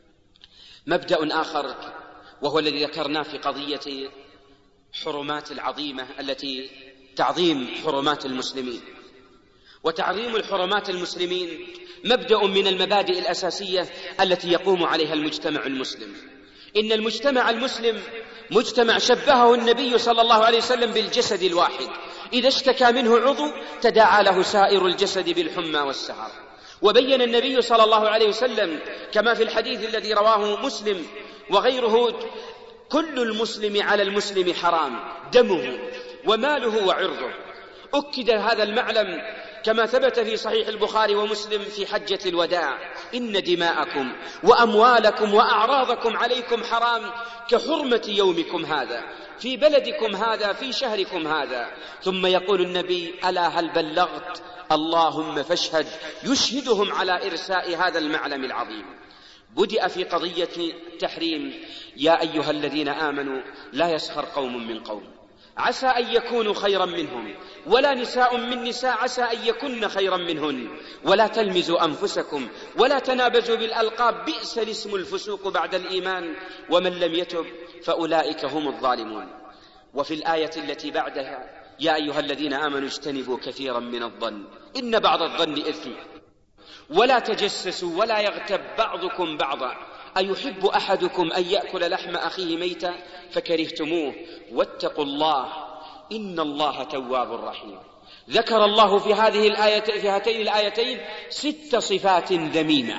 مبدأ آخر وهو الذي ذكرناه في قضية حرمات العظيمة التي تعظيم حرمات المسلمين. وتعظيم الحرمات المسلمين مبدأ من المبادئ الأساسية التي يقوم عليها المجتمع المسلم. إن المجتمع المسلم مجتمع شبهه النبي صلى الله عليه وسلم بالجسد الواحد، إذا اشتكى منه عضو تداعى له سائر الجسد بالحمى والسهر. وبين النبي صلى الله عليه وسلم كما في الحديث الذي رواه مسلم وغيره: كل المسلم على المسلم حرام دمه وماله وعرضه. أكد هذا المعلم كما ثبت في صحيح البخاري ومسلم في حجة الوداع: إن دماءكم وأموالكم وأعراضكم عليكم حرام كحرمة يومكم هذا في بلدكم هذا في شهركم هذا. ثم يقول النبي: ألا هل بلغت؟ اللهم فاشهد. يشهدهم على إرساء هذا المعلم العظيم. بدأ في قضية التحريم: يا أيها الذين آمنوا لا يسخر قوم من قوم عسى أن يكونوا خيرا منهم ولا نساء من نساء عسى أن يكن خيرا منهن ولا تلمزوا أنفسكم ولا تنابزوا بالألقاب بئس الاسم الفسوق بعد الإيمان ومن لم يتب فأولئك هم الظالمون. وفي الآية التي بعدها: يا أيها الذين آمنوا اجتنبوا كثيرا من الظن إن بعض الظن إثم ولا تجسسوا ولا يغتب بعضكم بعضا أيحب أحدكم أن يأكل لحم أخيه ميتا فكرهتموه واتقوا الله إن الله تواب رحيم. ذكر الله في هذه الآية في هاتين الآيتين ست صفات ذميمة،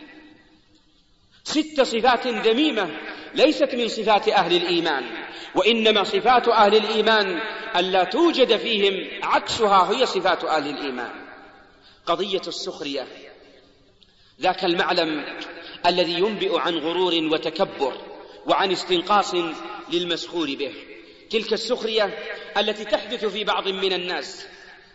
ست صفات ذميمة ليست من صفات أهل الإيمان، وإنما صفات أهل الإيمان ألا توجد فيهم عكسها هي صفات أهل الإيمان. قضية السخرية، ذاك المعلم الذي ينبئ عن غرور وتكبر وعن استنقاص للمسخور به. تلك السخرية التي تحدث في بعض من الناس.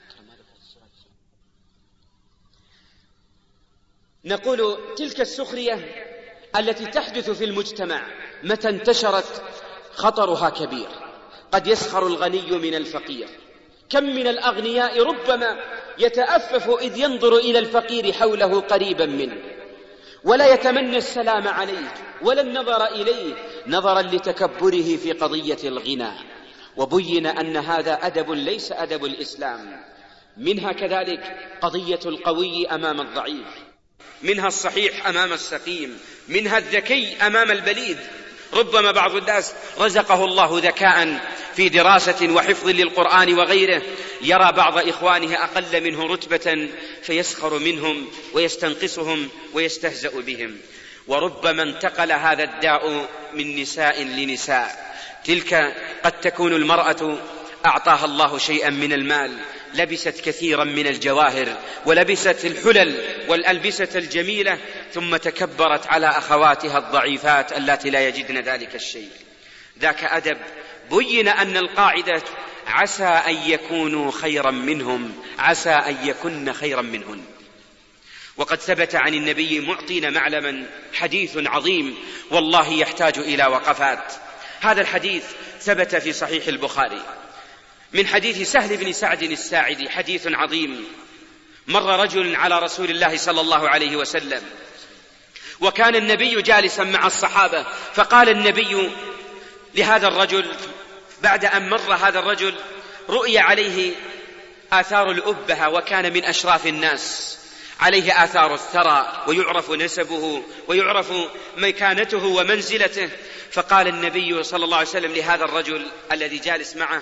نقول تلك السخرية التي تحدث في المجتمع متى انتشرت خطرها كبير. قد يسخر الغني من الفقير. كم من الأغنياء ربما يتأفف إذ ينظر إلى الفقير حوله قريبا منه ولا يتمنى السلام عليه ولا النظر إليه نظرا لتكبره في قضية الغنى. وبين أن هذا أدب ليس أدب الإسلام. منها كذلك قضية القوي أمام الضعيف، منها الصحيح أمام السقيم، منها الذكي أمام البليد. ربما بعض الناس رزقه الله ذكاء في دراسة وحفظ للقرآن وغيره، يرى بعض إخوانه أقل منه رتبة فيسخر منهم ويستنقصهم ويستهزأ بهم. وربما انتقل هذا الداء من نساء لنساء، تلك قد تكون المرأة أعطاها الله شيئا من المال، لبست كثيرا من الجواهر ولبست الحلل والألبسة الجميلة، ثم تكبرت على أخواتها الضعيفات اللاتي لا يجدن ذلك الشيء. ذاك أدب. بين أن القاعدة عسى أن يكونوا خيرا منهم، عسى أن يكن خيرا منهن. وقد ثبت عن النبي معطينا معلما حديث عظيم والله يحتاج إلى وقفات. هذا الحديث ثبت في صحيح البخاري من حديث سهل بن سعد الساعدي، حديث عظيم. مر رجل على رسول الله صلى الله عليه وسلم، وكان النبي جالسا مع الصحابة، فقال النبي لهذا الرجل بعد أن مر هذا الرجل رؤي عليه آثار الأبهة، وكان من أشراف الناس، عليه آثار الثرى ويعرف نسبه ويعرف مكانته ومنزلته. فقال النبي صلى الله عليه وسلم لهذا الرجل الذي جالس معه: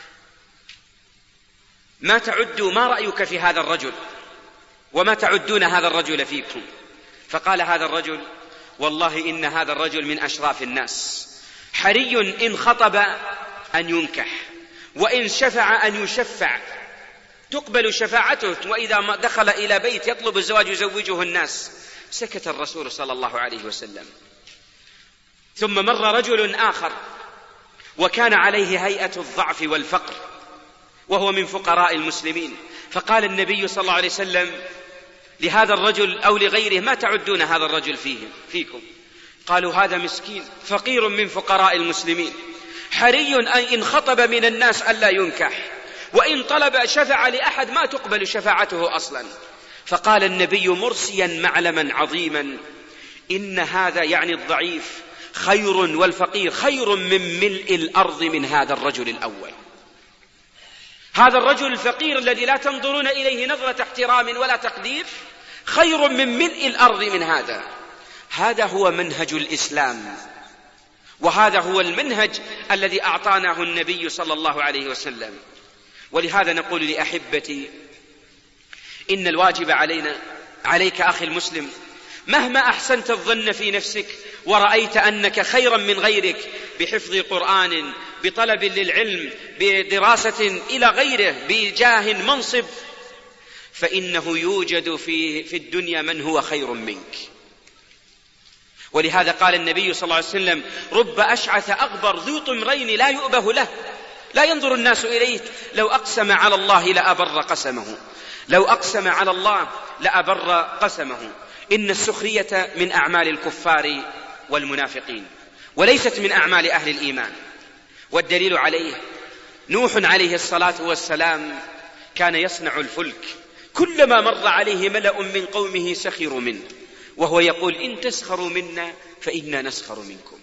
ما تعد ما رأيك في هذا الرجل وما تعدون هذا الرجل فيكم؟ فقال هذا الرجل: والله إن هذا الرجل من أشراف الناس، حري إن خطب أن ينكح، وإن شفع أن يشفع، تقبل شفاعته، وإذا ما دخل إلى بيت يطلب الزواج يزوجه الناس. سكت الرسول صلى الله عليه وسلم. ثم مر رجل آخر وكان عليه هيئة الضعف والفقر، وهو من فقراء المسلمين، فقال النبي صلى الله عليه وسلم لهذا الرجل أو لغيره: ما تعدون هذا الرجل فيه فيكم؟ قالوا: هذا مسكين فقير من فقراء المسلمين، حري إن خطب من الناس ألا ينكح، وإن طلب شفع لأحد ما تقبل شفاعته أصلا. فقال النبي مرسيا معلما عظيما: إن هذا يعني الضعيف خير والفقير خير من ملء الأرض من هذا الرجل الأول. هذا الرجل الفقير الذي لا تنظرون إليه نظرة احترام ولا تقدير خير من ملء الأرض من هذا. هذا هو منهج الإسلام، وهذا هو المنهج الذي أعطاناه النبي صلى الله عليه وسلم. ولهذا نقول لأحبتي: إن الواجب علينا عليك أخي المسلم، مهما أحسنت الظن في نفسك ورأيت أنك خيرا من غيرك بحفظ قرآن، بطلب للعلم، بدراسة إلى غيره، بجاه منصب، فإنه يوجد في, في الدنيا من هو خير منك. ولهذا قال النبي صلى الله عليه وسلم: رب أشعث أغبر ذو طمرين لا يؤبه له، لا ينظر الناس إليه، لو أقسم على الله لأبر قسمه، لو أقسم على الله لأبر قسمه. إن السخرية من أعمال الكفار والمنافقين، وليست من أعمال أهل الإيمان. والدليل عليه نوح عليه الصلاة والسلام كان يصنع الفلك، كلما مر عليه ملأ من قومه سخروا منه، وهو يقول: إن تسخروا منا فإنا نسخر منكم.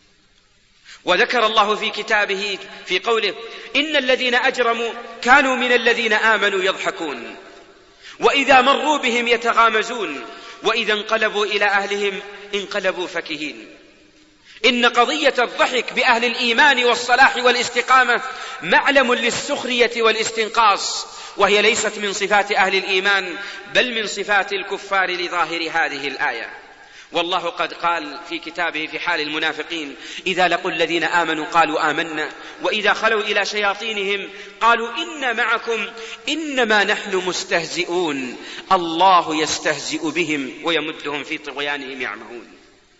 وذكر الله في كتابه في قوله: إن الذين أجرموا كانوا من الذين آمنوا يضحكون، وإذا مروا بهم يتغامزون، وإذا انقلبوا إلى أهلهم انقلبوا فكهين. إن قضية الضحك بأهل الإيمان والصلاح والاستقامة معلم للسخرية والاستنقاص، وهي ليست من صفات أهل الإيمان بل من صفات الكفار لظاهر هذه الآية. والله قد قال في كتابه في حال المنافقين: إذا لقوا الذين آمنوا قالوا آمنا، وإذا خلوا إلى شياطينهم قالوا إنا معكم إنما نحن مستهزئون الله يستهزئ بهم ويمدهم في طغيانهم يعمهون.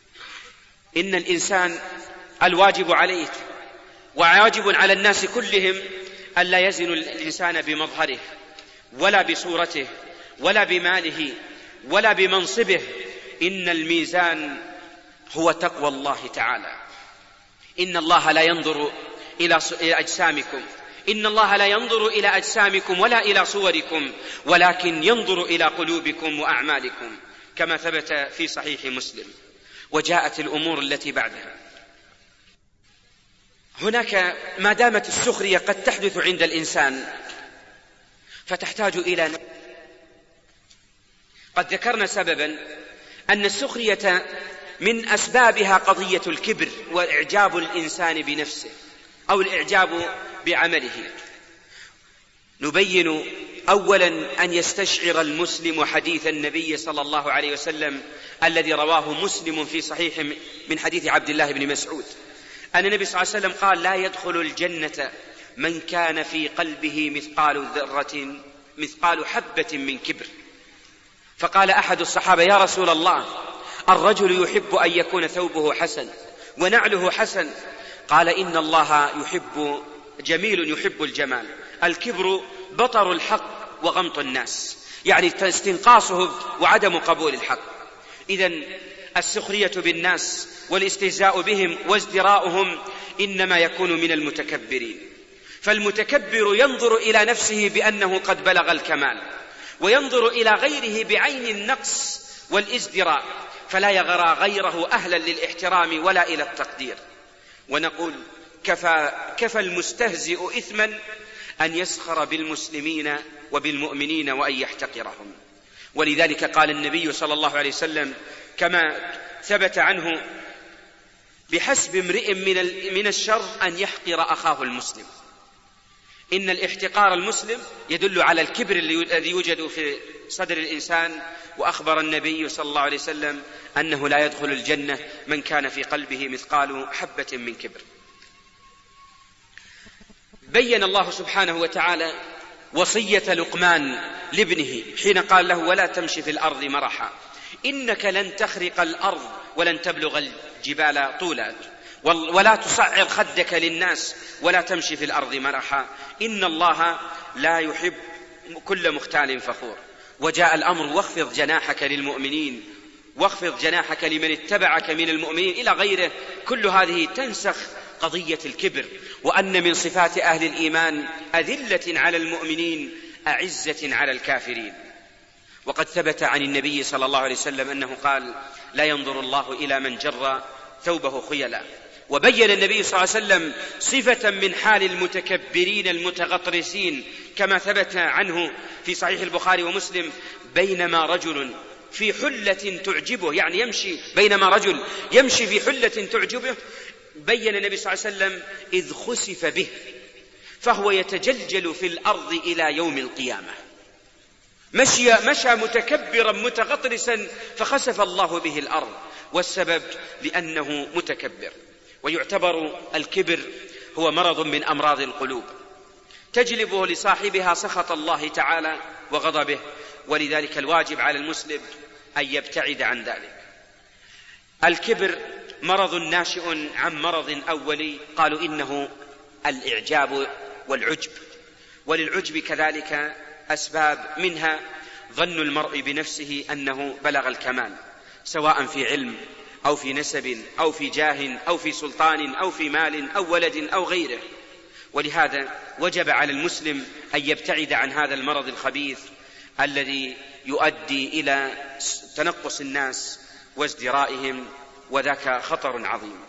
إن الإنسان الواجب عليه وواجب على الناس كلهم ألا يزن الإنسان بمظهره ولا بصورته ولا بماله ولا بمنصبه، إن الميزان هو تقوى الله تعالى. إن الله لا ينظر إلى أجسامكم، إن الله لا ينظر إلى أجسامكم ولا إلى صوركم، ولكن ينظر إلى قلوبكم وأعمالكم، كما ثبت في صحيح مسلم. وجاءت الأمور التي بعدها. هناك ما دامت السخرية قد تحدث عند الإنسان فتحتاج إلى، قد ذكرنا سببا أن السخرية من أسبابها قضية الكبر وإعجاب الإنسان بنفسه أو الإعجاب بعمله. نبين أولا أن يستشعر المسلم حديث النبي صلى الله عليه وسلم الذي رواه مسلم في صحيح من حديث عبد الله بن مسعود أن النبي صلى الله عليه وسلم قال: لا يدخل الجنة من كان في قلبه مثقال ذرة مثقال حبة من كبر. فقال أحد الصحابة: يا رسول الله، الرجل يحب أن يكون ثوبه حسن ونعله حسن. قال: إن الله يحب جميل يحب الجمال. الكبر بطر الحق وغمط الناس، يعني استنقاصهم وعدم قبول الحق. إذن السخرية بالناس والاستهزاء بهم وازدراؤهم إنما يكون من المتكبرين. فالمتكبر ينظر إلى نفسه بأنه قد بلغ الكمال، وينظر إلى غيره بعين النقص والازدراء، فلا يرى غيره أهلا للاحترام ولا إلى التقدير. ونقول: كفى, كفى المستهزئ إثما أن يسخر بالمسلمين وبالمؤمنين وأن يحتقرهم. ولذلك قال النبي صلى الله عليه وسلم كما ثبت عنه: بحسب امرئ من الشر أن يحقر أخاه المسلم. إن الاحتقار المسلم يدل على الكبر الذي يوجد في صدر الإنسان. وأخبر النبي صلى الله عليه وسلم أنه لا يدخل الجنة من كان في قلبه مثقال حبة من كبر. بين الله سبحانه وتعالى وصية لقمان لابنه حين قال له: ولا تمشي في الأرض مرحا إنك لن تخرق الأرض ولن تبلغ الجبال طولا، ولا تصعر خدك للناس ولا تمشي في الأرض مرحا إن الله لا يحب كل مختال فخور. وجاء الأمر: واخفض جناحك للمؤمنين، واخفض جناحك لمن اتبعك من المؤمنين إلى غيره. كل هذه تنسخ قضية الكبر، وأن من صفات أهل الإيمان أذلة على المؤمنين أعزة على الكافرين. وقد ثبت عن النبي صلى الله عليه وسلم أنه قال: لا ينظر الله إلى من جر ثوبه خيلا. وبين النبي صلى الله عليه وسلم صفة من حال المتكبرين المتغطرسين كما ثبت عنه في صحيح البخاري ومسلم: بينما رجل في حلة تعجبه، يعني يمشي بينما رجل يمشي في حلة تعجبه، بين النبي صلى الله عليه وسلم: إذ خسف به فهو يتجلجل في الأرض إلى يوم القيامة. مشي, مشى متكبرا متغطرسا فخسف الله به الأرض، والسبب لأنه متكبر. ويعتبر الكبر هو مرض من أمراض القلوب تجلبه لصاحبها سخط الله تعالى وغضبه، ولذلك الواجب على المسلم أن يبتعد عن ذلك. الكبر مرض ناشئ عن مرض أولي، قالوا إنه الإعجاب والعجب، وللعجب كذلك أسباب، منها ظن المرء بنفسه أنه بلغ الكمال، سواء في علم أو في نسب أو في جاه أو في سلطان أو في مال أو ولد أو غيره. ولهذا وجب على المسلم أن يبتعد عن هذا المرض الخبيث الذي يؤدي إلى تنقص الناس وازدرائهم، وذاك خطر عظيم.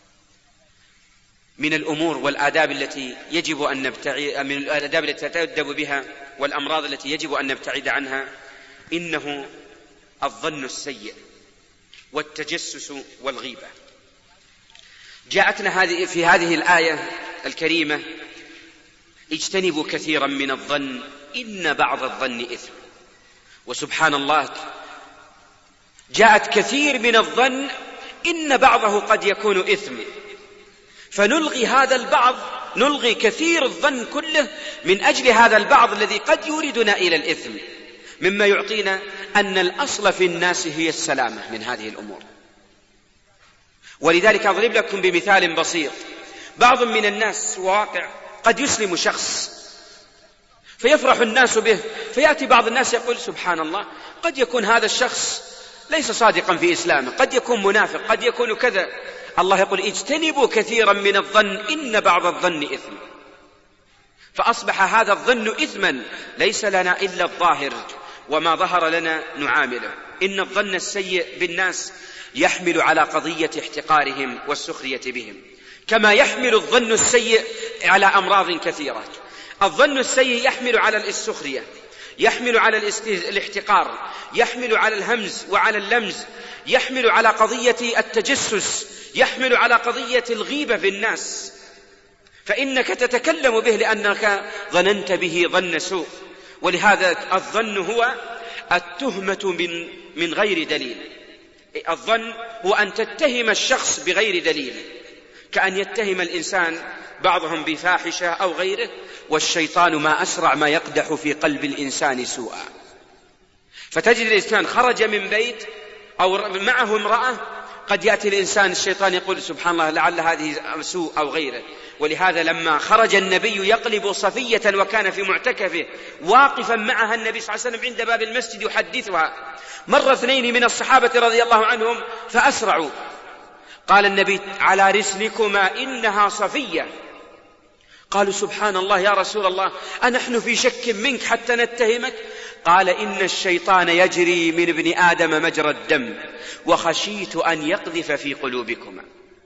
من الأمور والآداب التي يجب أن نبتعد من الآداب التي تتأدب بها والأمراض التي يجب أن نبتعد عنها إنه الظن السيء والتجسس والغيبة. جاءتنا هذه في هذه الآية الكريمة: اجتنبوا كثيرا من الظن إن بعض الظن إثم. وسبحان الله، جاءت كثير من الظن إن بعضه قد يكون إثم، فنلغي هذا البعض، نلغي كثير الظن كله من أجل هذا البعض الذي قد يوردنا إلى الإثم، مما يعطينا أن الأصل في الناس هي السلامة من هذه الأمور. ولذلك أضرب لكم بمثال بسيط: بعض من الناس واقع قد يسلم شخص فيفرح الناس به، فيأتي بعض الناس يقول: سبحان الله، قد يكون هذا الشخص ليس صادقا في إسلامه، قد يكون منافق، قد يكون كذا. الله يقول: اجتنبوا كثيرا من الظن إن بعض الظن إثم. فأصبح هذا الظن إثما، ليس لنا إلا الظاهر، وما ظهر لنا نعامله. إن الظن السيء بالناس يحمل على قضية احتقارهم والسخرية بهم، كما يحمل الظن السيء على أمراض كثيرة. الظن السيء يحمل على السخرية، يحمل على الاحتقار، يحمل على الهمز وعلى اللمز، يحمل على قضية التجسس، يحمل على قضية الغيبة في الناس، فإنك تتكلم به لأنك ظننت به ظن سوء. ولهذا الظن هو التهمة من, من غير دليل. الظن هو أن تتهم الشخص بغير دليل، كأن يتهم الإنسان بعضهم بفاحشة أو غيره، والشيطان ما أسرع ما يقدح في قلب الإنسان سوءا. فتجد الإنسان خرج من بيت أو معه امرأة، قد يأتي الإنسان الشيطان يقول سبحان الله لعل هذه سوء أو غيره. ولهذا لما خرج النبي يقلب صفية وكان في معتكفه واقفا معها النبي صلى الله عليه وسلم عند باب المسجد يحدثها، مر اثنين من الصحابة رضي الله عنهم فأسرعوا، قال النبي على رسلكما إنها صفية. قالوا سبحان الله يا رسول الله أنحن في شك منك حتى نتهمك؟ قال إن الشيطان يجري من ابن آدم مجرى الدم وخشيت أن يقذف في قلوبكما.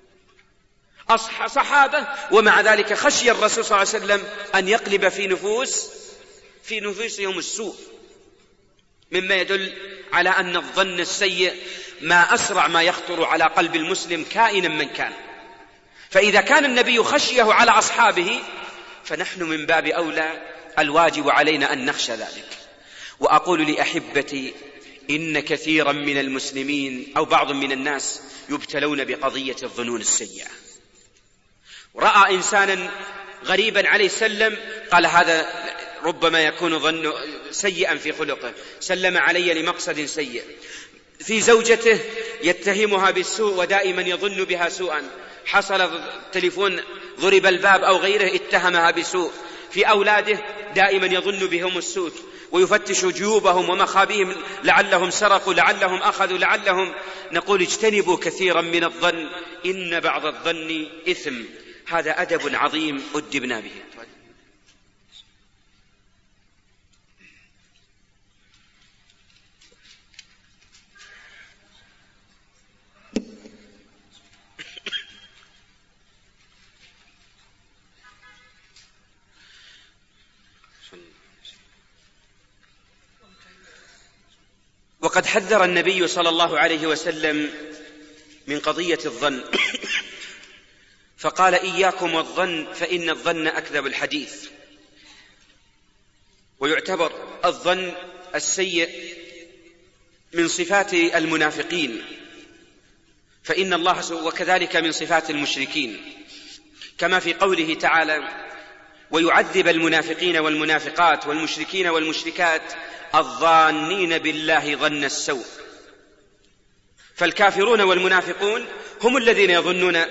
صحابة ومع ذلك خشي الرسول صلى الله عليه وسلم أن يقلب في نفوس في نفوسهم السوء، مما يدل على أن الظن السيء ما أسرع ما يخطر على قلب المسلم كائنا من كان. فإذا كان النبي خشيه على أصحابه فنحن من باب أولى الواجب علينا أن نخشى ذلك. وأقول لأحبتي إن كثيرا من المسلمين أو بعض من الناس يبتلون بقضية الظنون السيئة. رأى إنسانا غريبا عليه سلم، قال هذا ربما يكون ظن سيئا في خلقه، سلم علي لمقصد سيء. في زوجته يتهمها بالسوء ودائما يظن بها سوءا، حصل تليفون ضرب الباب أو غيره اتهمها بسوء. في أولاده دائما يظن بهم السوء ويفتش جيوبهم ومخابيهم لعلهم سرقوا لعلهم أخذوا لعلهم. نقول اجتنبوا كثيرا من الظن، إن بعض الظن إثم. هذا أدب عظيم أدبنا به. وقد حذر النبي صلى الله عليه وسلم من قضية الظن فقال إياكم والظن فإن الظن أكذب الحديث. ويعتبر الظن السيء من صفات المنافقين، فإن الله وكذلك من صفات المشركين، كما في قوله تعالى ويعذب المنافقين والمنافقات والمشركين والمشركات الظانين بالله ظن السوء. فالكافرون والمنافقون هم الذين يظنون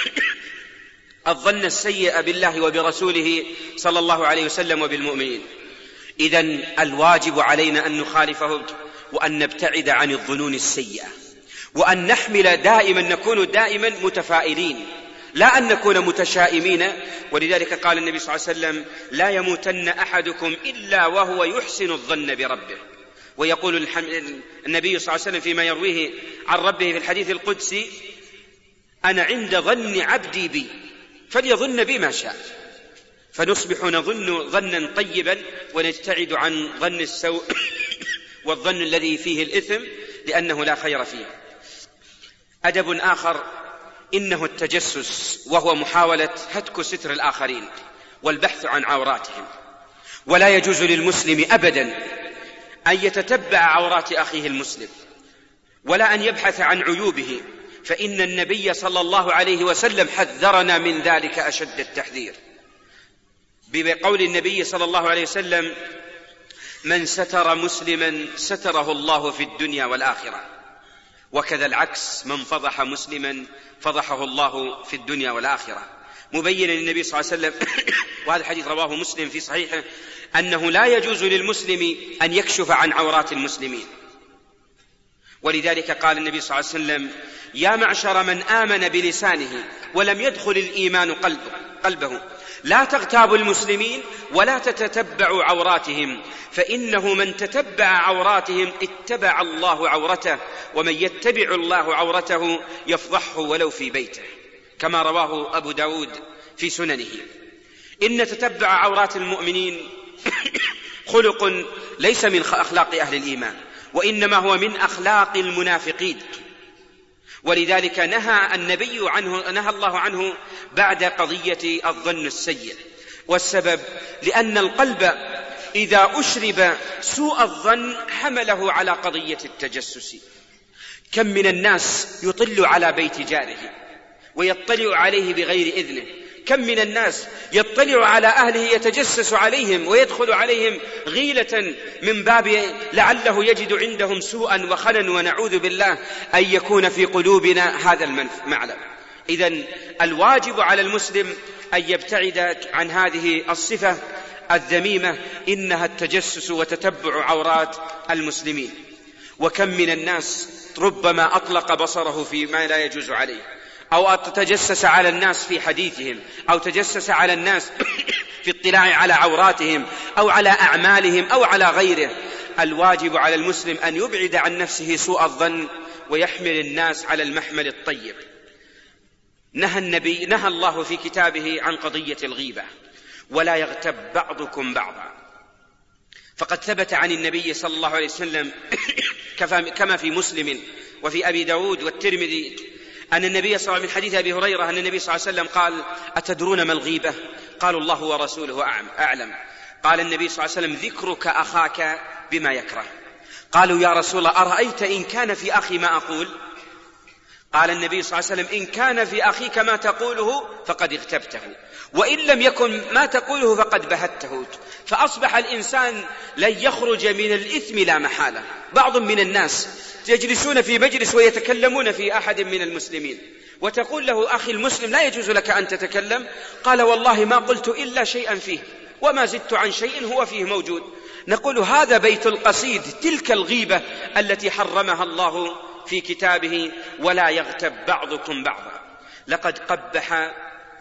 الظن السيء بالله وبرسوله صلى الله عليه وسلم وبالمؤمنين. إذن الواجب علينا أن نخالفهم وأن نبتعد عن الظنون السيئة، وأن نحمل دائما نكون دائما متفائلين لا أن نكون متشائمين. ولذلك قال النبي صلى الله عليه وسلم لا يموتن أحدكم إلا وهو يحسن الظن بربه. ويقول النبي صلى الله عليه وسلم فيما يرويه عن ربه في الحديث القدسي أنا عند ظن عبدي بي فليظن بي ما شاء. فنصبح نظن ظنا طيبا ونبتعد عن ظن السوء والظن الذي فيه الإثم لأنه لا خير فيه. أدب آخر إنه التجسس، وهو محاولة هتك ستر الآخرين والبحث عن عوراتهم. ولا يجوز للمسلم أبدا أن يتتبع عورات أخيه المسلم ولا أن يبحث عن عيوبه، فإن النبي صلى الله عليه وسلم حذرنا من ذلك أشد التحذير بقول النبي صلى الله عليه وسلم من ستر مسلما ستره الله في الدنيا والآخرة، وكذا العكس من فضح مسلما فضحه الله في الدنيا والآخرة. مبينا للنبي صلى الله عليه وسلم وهذا الحديث رواه مسلم في صحيحه أنه لا يجوز للمسلم أن يكشف عن عورات المسلمين. ولذلك قال النبي صلى الله عليه وسلم يا معشر من آمن بلسانه ولم يدخل الإيمان قلبه, قلبه لا تغتابوا المسلمين ولا تتتبعوا عوراتهم، فإنه من تتبع عوراتهم اتبع الله عورته، ومن يتبع الله عورته يفضحه ولو في بيته، كما رواه أبو داود في سننه. إن تتبع عورات المؤمنين خلق ليس من أخلاق أهل الإيمان، وإنما هو من أخلاق المنافقين. ولذلك نهى النبي عنه نهى الله عنه بعد قضية الظن السيء. والسبب لأن القلب إذا أشرب سوء الظن حمله على قضية التجسس. كم من الناس يطل على بيت جاره ويطلع عليه بغير إذنه. كم من الناس يطلع على أهله يتجسس عليهم ويدخل عليهم غيلة من باب لعله يجد عندهم سوءا وخنا، ونعوذ بالله أن يكون في قلوبنا هذا المعلم. إذن الواجب على المسلم أن يبتعد عن هذه الصفة الذميمة، إنها التجسس وتتبع عورات المسلمين. وكم من الناس ربما أطلق بصره فيما لا يجوز عليه، أو تجسس على الناس في حديثهم، أو تجسس على الناس في اطلاع على عوراتهم أو على أعمالهم أو على غيره. الواجب على المسلم أن يبعد عن نفسه سوء الظن ويحمل الناس على المحمل الطيب. نهى النبي نهى الله في كتابه عن قضية الغيبة: ولا يغتب بعضكم بعضا. فقد ثبت عن النبي صلى الله عليه وسلم كما في مسلم وفي أبي داود والترمذي أن النبي صلى الله عليه وسلم من حديث أبي هريرة أن النبي صلى الله عليه وسلم قال: أتدرون ما الغيبة؟ قالوا: الله ورسوله أعلم. قال النبي صلى الله عليه وسلم: ذكرك أخاك بما يكره. قالوا: يا رسول الله أرأيت إن كان في أخي ما أقول؟ قال النبي صلى الله عليه وسلم: إن كان في أخيك ما تقوله فقد اغتبته، وإن لم يكن ما تقوله فقد بهته. فأصبح الإنسان لن يخرج من الإثم لا محالة. بعض من الناس يجلسون في مجلس ويتكلمون في أحد من المسلمين، وتقول له: أخي المسلم لا يجوز لك أن تتكلم. قال: والله ما قلت إلا شيئا فيه، وما زدت عن شيء هو فيه موجود. نقول: هذا بيت القصيد، تلك الغيبة التي حرمها الله في كتابه: ولا يغتب بعضكم بعضا. لقد قبح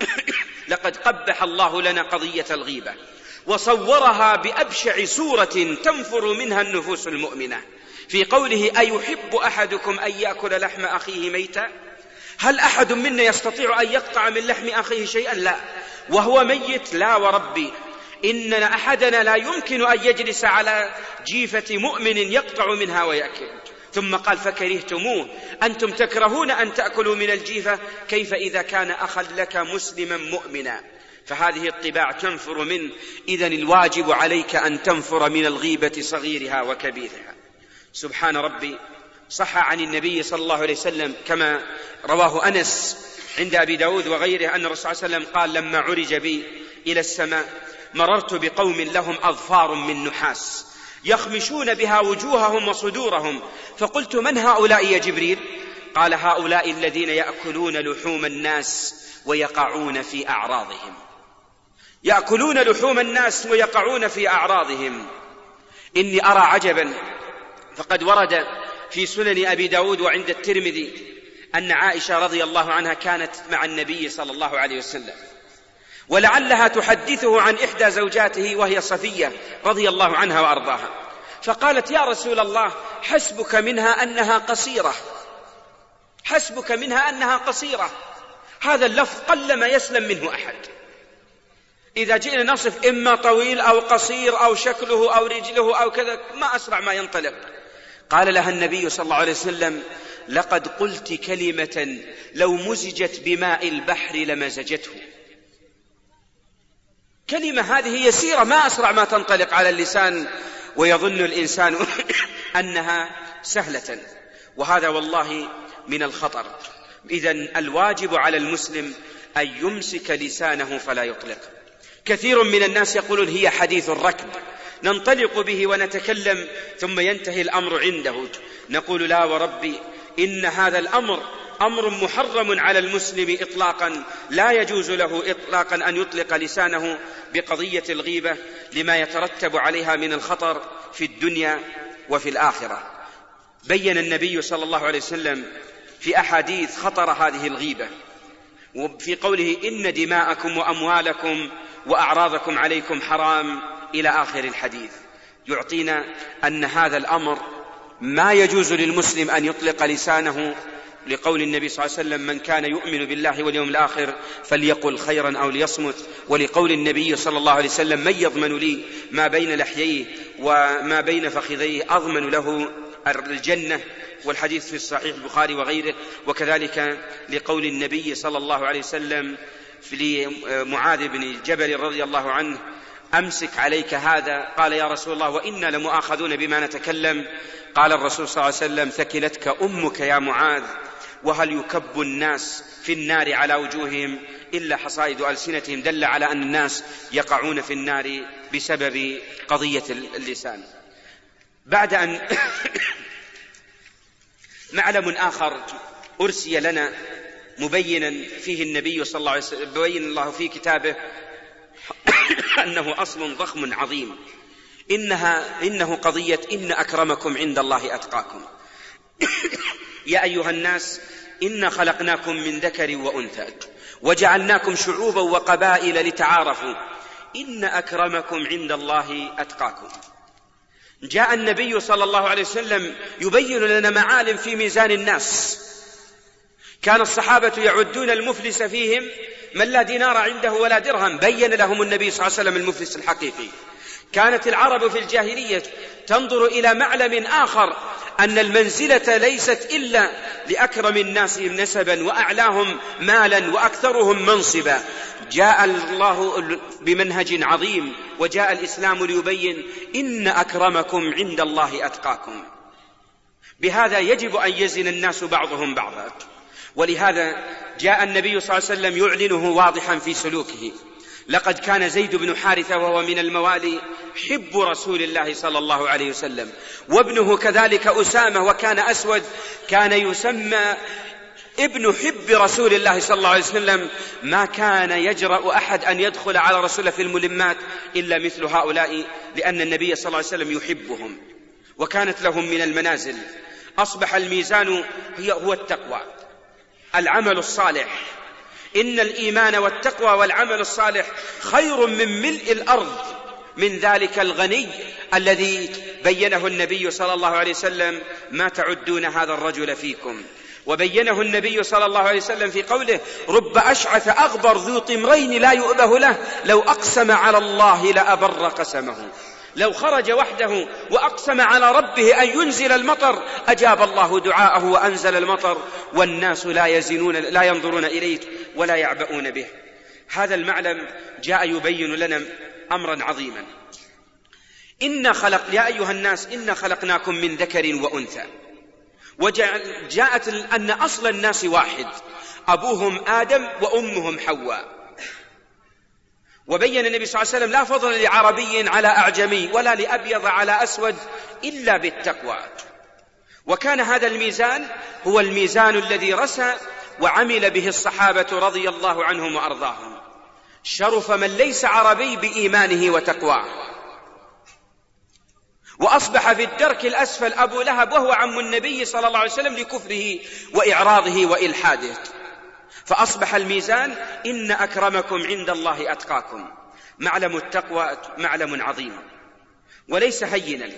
لقد قبح الله لنا قضية الغيبة، وصورها بأبشع صورة تنفر منها النفوس المؤمنة في قوله: أيحب أحدكم أن يأكل لحم أخيه ميتا؟ هل أحد منا يستطيع أن يقطع من لحم أخيه شيئا؟ لا. وهو ميت؟ لا وربي، إن أحدنا لا يمكن أن يجلس على جيفة مؤمن يقطع منها ويأكل. ثم قال: فكرهتموه، أنتم تكرهون أن تأكلوا من الجيفة، كيف إذا كان أخا لك مسلما مؤمنا؟ فهذه الطباع تنفر منه. إذن الواجب عليك أن تنفر من الغيبة صغيرها وكبيرها. سبحان ربي، صح عن النبي صلى الله عليه وسلم كما رواه أنس عند أبي داود وغيره أن الرسول صلى الله عليه وسلم قال: لما عرج بي إلى السماء مررت بقوم لهم أظفار من نحاس يخمشون بها وجوههم وصدورهم، فقلت: من هؤلاء يا جبريل؟ قال: هؤلاء الذين يأكلون لحوم الناس ويقعون في أعراضهم. يأكلون لحوم الناس ويقعون في أعراضهم. إني أرى عجبا، فقد ورد في سنن أبي داود وعند الترمذي أن عائشة رضي الله عنها كانت مع النبي صلى الله عليه وسلم، ولعلها تحدثه عن إحدى زوجاته وهي صفية رضي الله عنها وأرضاها، فقالت: يا رسول الله، حسبك منها أنها قصيرة، حسبك منها أنها قصيرة. هذا اللفظ قلما يسلم منه أحد. إذا جئنا نصف إما طويل أو قصير أو شكله أو رجله أو كذا، ما أسرع ما ينطلق. قال لها النبي صلى الله عليه وسلم: لقد قلت كلمة لو مزجت بماء البحر لمزجته. كلمة هذه يسيرة، ما أسرع ما تنطلق على اللسان، ويظن الإنسان أنها سهلة، وهذا والله من الخطر. إذن الواجب على المسلم أن يمسك لسانه فلا يطلق. كثير من الناس يقولون: هي حديث الركب، ننطلق به ونتكلم ثم ينتهي الأمر عنده. نقول: لا وربي، إن هذا الأمر أمر محرم على المسلم إطلاقا، لا يجوز له إطلاقا أن يطلق لسانه بقضية الغيبة لما يترتب عليها من الخطر في الدنيا وفي الآخرة. بين النبي صلى الله عليه وسلم في أحاديث خطر هذه الغيبة، وفي قوله: إن دماءكم وأموالكم وأعراضكم عليكم حرام إلى آخر الحديث، يعطينا أن هذا الأمر ما يجوز للمسلم أن يطلق لسانه، لقول النبي صلى الله عليه وسلم: من كان يؤمن بالله واليوم الآخر فليقل خيرا أو ليصمت. ولقول النبي صلى الله عليه وسلم: من يضمن لي ما بين لحييه وما بين فخذيه أضمن له الجنة. والحديث في الصحيح البخاري وغيره. وكذلك لقول النبي صلى الله عليه وسلم لمعاذ بن جبل رضي الله عنه: أمسك عليك هذا. قال: يا رسول الله، وإنا لمؤاخذون بما نتكلم. قال الرسول صلى الله عليه وسلم: ثكلتك أمك يا معاذ، وهل يكب الناس في النار على وجوههم إلا حصائد ألسنتهم، دل على أن الناس يقعون في النار بسبب قضية اللسان. بعد أن معلم آخر أرسي لنا مبينا فيه النبي صلى الله عليه وسلم، بين الله في كتابه أنه أصل ضخم عظيم، إنها إنه قضية إن أكرمكم عند الله أتقاكم. يا أيها الناس إنا خلقناكم من ذكر وأنثى وجعلناكم شعوبا وقبائل لتعارفوا إن أكرمكم عند الله أتقاكم. جاء النبي صلى الله عليه وسلم يبين لنا معالم في ميزان الناس. كان الصحابة يعدون المفلس فيهم من لا دينار عنده ولا درهم، بين لهم النبي صلى الله عليه وسلم المفلس الحقيقي. كانت العرب في الجاهلية تنظر إلى معلم آخر، أن المنزلة ليست إلا لأكرم الناس نسبا وأعلاهم مالا وأكثرهم منصبا. جاء الله بمنهج عظيم وجاء الإسلام ليبين إن أكرمكم عند الله أتقاكم. بهذا يجب أن يزن الناس بعضهم بعضا، ولهذا جاء النبي صلى الله عليه وسلم يعلنه واضحا في سلوكه. لقد كان زيد بن حارثة وهو من الموالي حب رسول الله صلى الله عليه وسلم، وابنه كذلك أسامة، وكان أسود كان يسمى ابن حب رسول الله صلى الله عليه وسلم. ما كان يجرأ أحد أن يدخل على رسوله في الملمات إلا مثل هؤلاء، لأن النبي صلى الله عليه وسلم يحبهم وكانت لهم من المنازل. أصبح الميزان هو التقوى، العمل الصالح. إن الإيمان والتقوى والعمل الصالح خير من ملء الأرض، من ذلك الغني الذي بينه النبي صلى الله عليه وسلم ما تعدون هذا الرجل فيكم. وبينه النبي صلى الله عليه وسلم في قوله رب أشعث أغبر ذو طمرين لا يؤبه له لو أقسم على الله لأبر قسمه. لو خرج وحده وأقسم على ربه أن ينزل المطر أجاب الله دعاءه وأنزل المطر، والناس لا يزنون لا ينظرون إليه ولا يعبؤون به. هذا المعلم جاء يبين لنا أمرا عظيما. إن خلق يا أيها الناس إن خلقناكم من ذكر وأنثى، وجاءت أن أصل الناس واحد، أبوهم آدم وأمهم حواء. وبين النبي صلى الله عليه وسلم لا فضل لعربي على أعجمي ولا لأبيض على أسود إلا بالتقوى. وكان هذا الميزان هو الميزان الذي رسى وعمل به الصحابة رضي الله عنهم وأرضاهم. شرف من ليس عربي بإيمانه وتقواه، وأصبح في الدرك الأسفل أبو لهب وهو عم النبي صلى الله عليه وسلم لكفره وإعراضه وإلحاده. فأصبح الميزان إن أكرمكم عند الله أتقاكم. معلم التقوى معلم عظيم وليس هينا،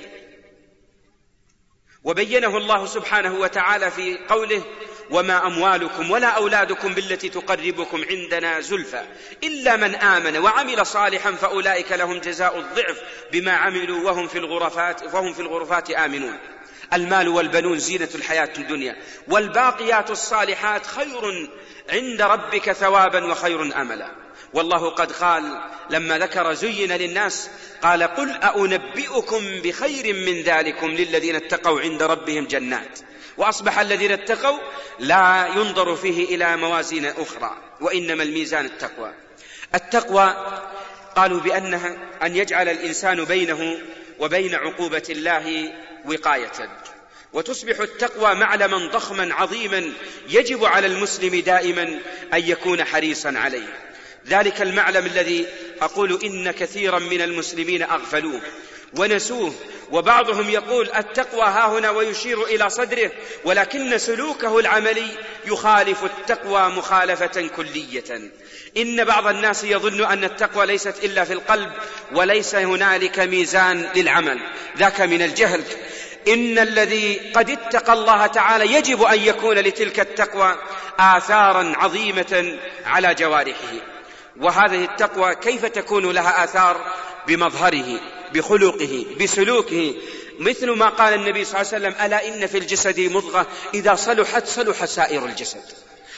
وبينه الله سبحانه وتعالى في قوله وما أموالكم ولا أولادكم بالتي تقربكم عندنا زلفى إلا من آمن وعمل صالحا فأولئك لهم جزاء الضعف بما عملوا وهم في الغرفات وهم في الغرفات آمنون. المال والبنون زينة الحياة الدنيا، والباقيات الصالحات خير عند ربك ثوابا وخير أملا. والله قد قال لما ذكر زين للناس قال قل أنبئكم بخير من ذلكم للذين اتقوا عند ربهم جنات. وأصبح الذين اتقوا لا ينظر فيه إلى موازين أخرى، وإنما الميزان التقوى. التقوى قالوا بأنها أن يجعل الإنسان بينه وبين عقوبة الله وقاية، وتصبح التقوى معلما ضخما عظيما يجب على المسلم دائما أن يكون حريصا عليه. ذلك المعلم الذي أقول إن كثيرا من المسلمين أغفلوه ونسوه، وبعضهم يقول التقوى ها هنا ويشير إلى صدره، ولكن سلوكه العملي يخالف التقوى مخالفة كلية. إن بعض الناس يظن أن التقوى ليست إلا في القلب وليس هنالك ميزان للعمل، ذاك من الجهل. إن الذي قد اتقى الله تعالى يجب أن يكون لتلك التقوى آثارا عظيمة على جوارحه. وهذه التقوى كيف تكون لها آثار؟ بمظهره، بخلقه، بسلوكه، مثل ما قال النبي صلى الله عليه وسلم ألا إن في الجسد مضغة إذا صلحت صلح سائر الجسد.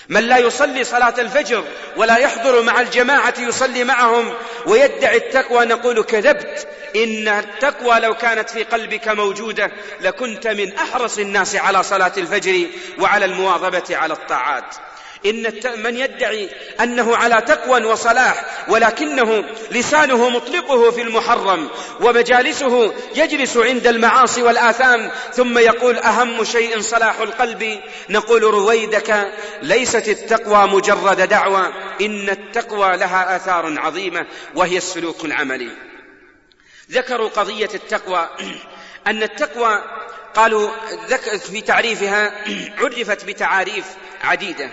من لا يصلي صلاة الفجر ولا يحضر مع الجماعة يصلي معهم ويدعي التقوى نقول كذبت. إن التقوى لو كانت في قلبك موجودة لكنت من أحرص الناس على صلاة الفجر وعلى المواظبة على الطاعات. إن من يدعي أنه على تقوى وصلاح ولكنه لسانه مطلقه في المحرم ومجالسه يجلس عند المعاصي والآثام ثم يقول أهم شيء صلاح القلب، نقول رويدك، ليست التقوى مجرد دعوة، إن التقوى لها آثار عظيمة وهي السلوك العملي. ذكروا قضية التقوى أن التقوى قالوا في تعريفها عرفت بتعاريف عديدة.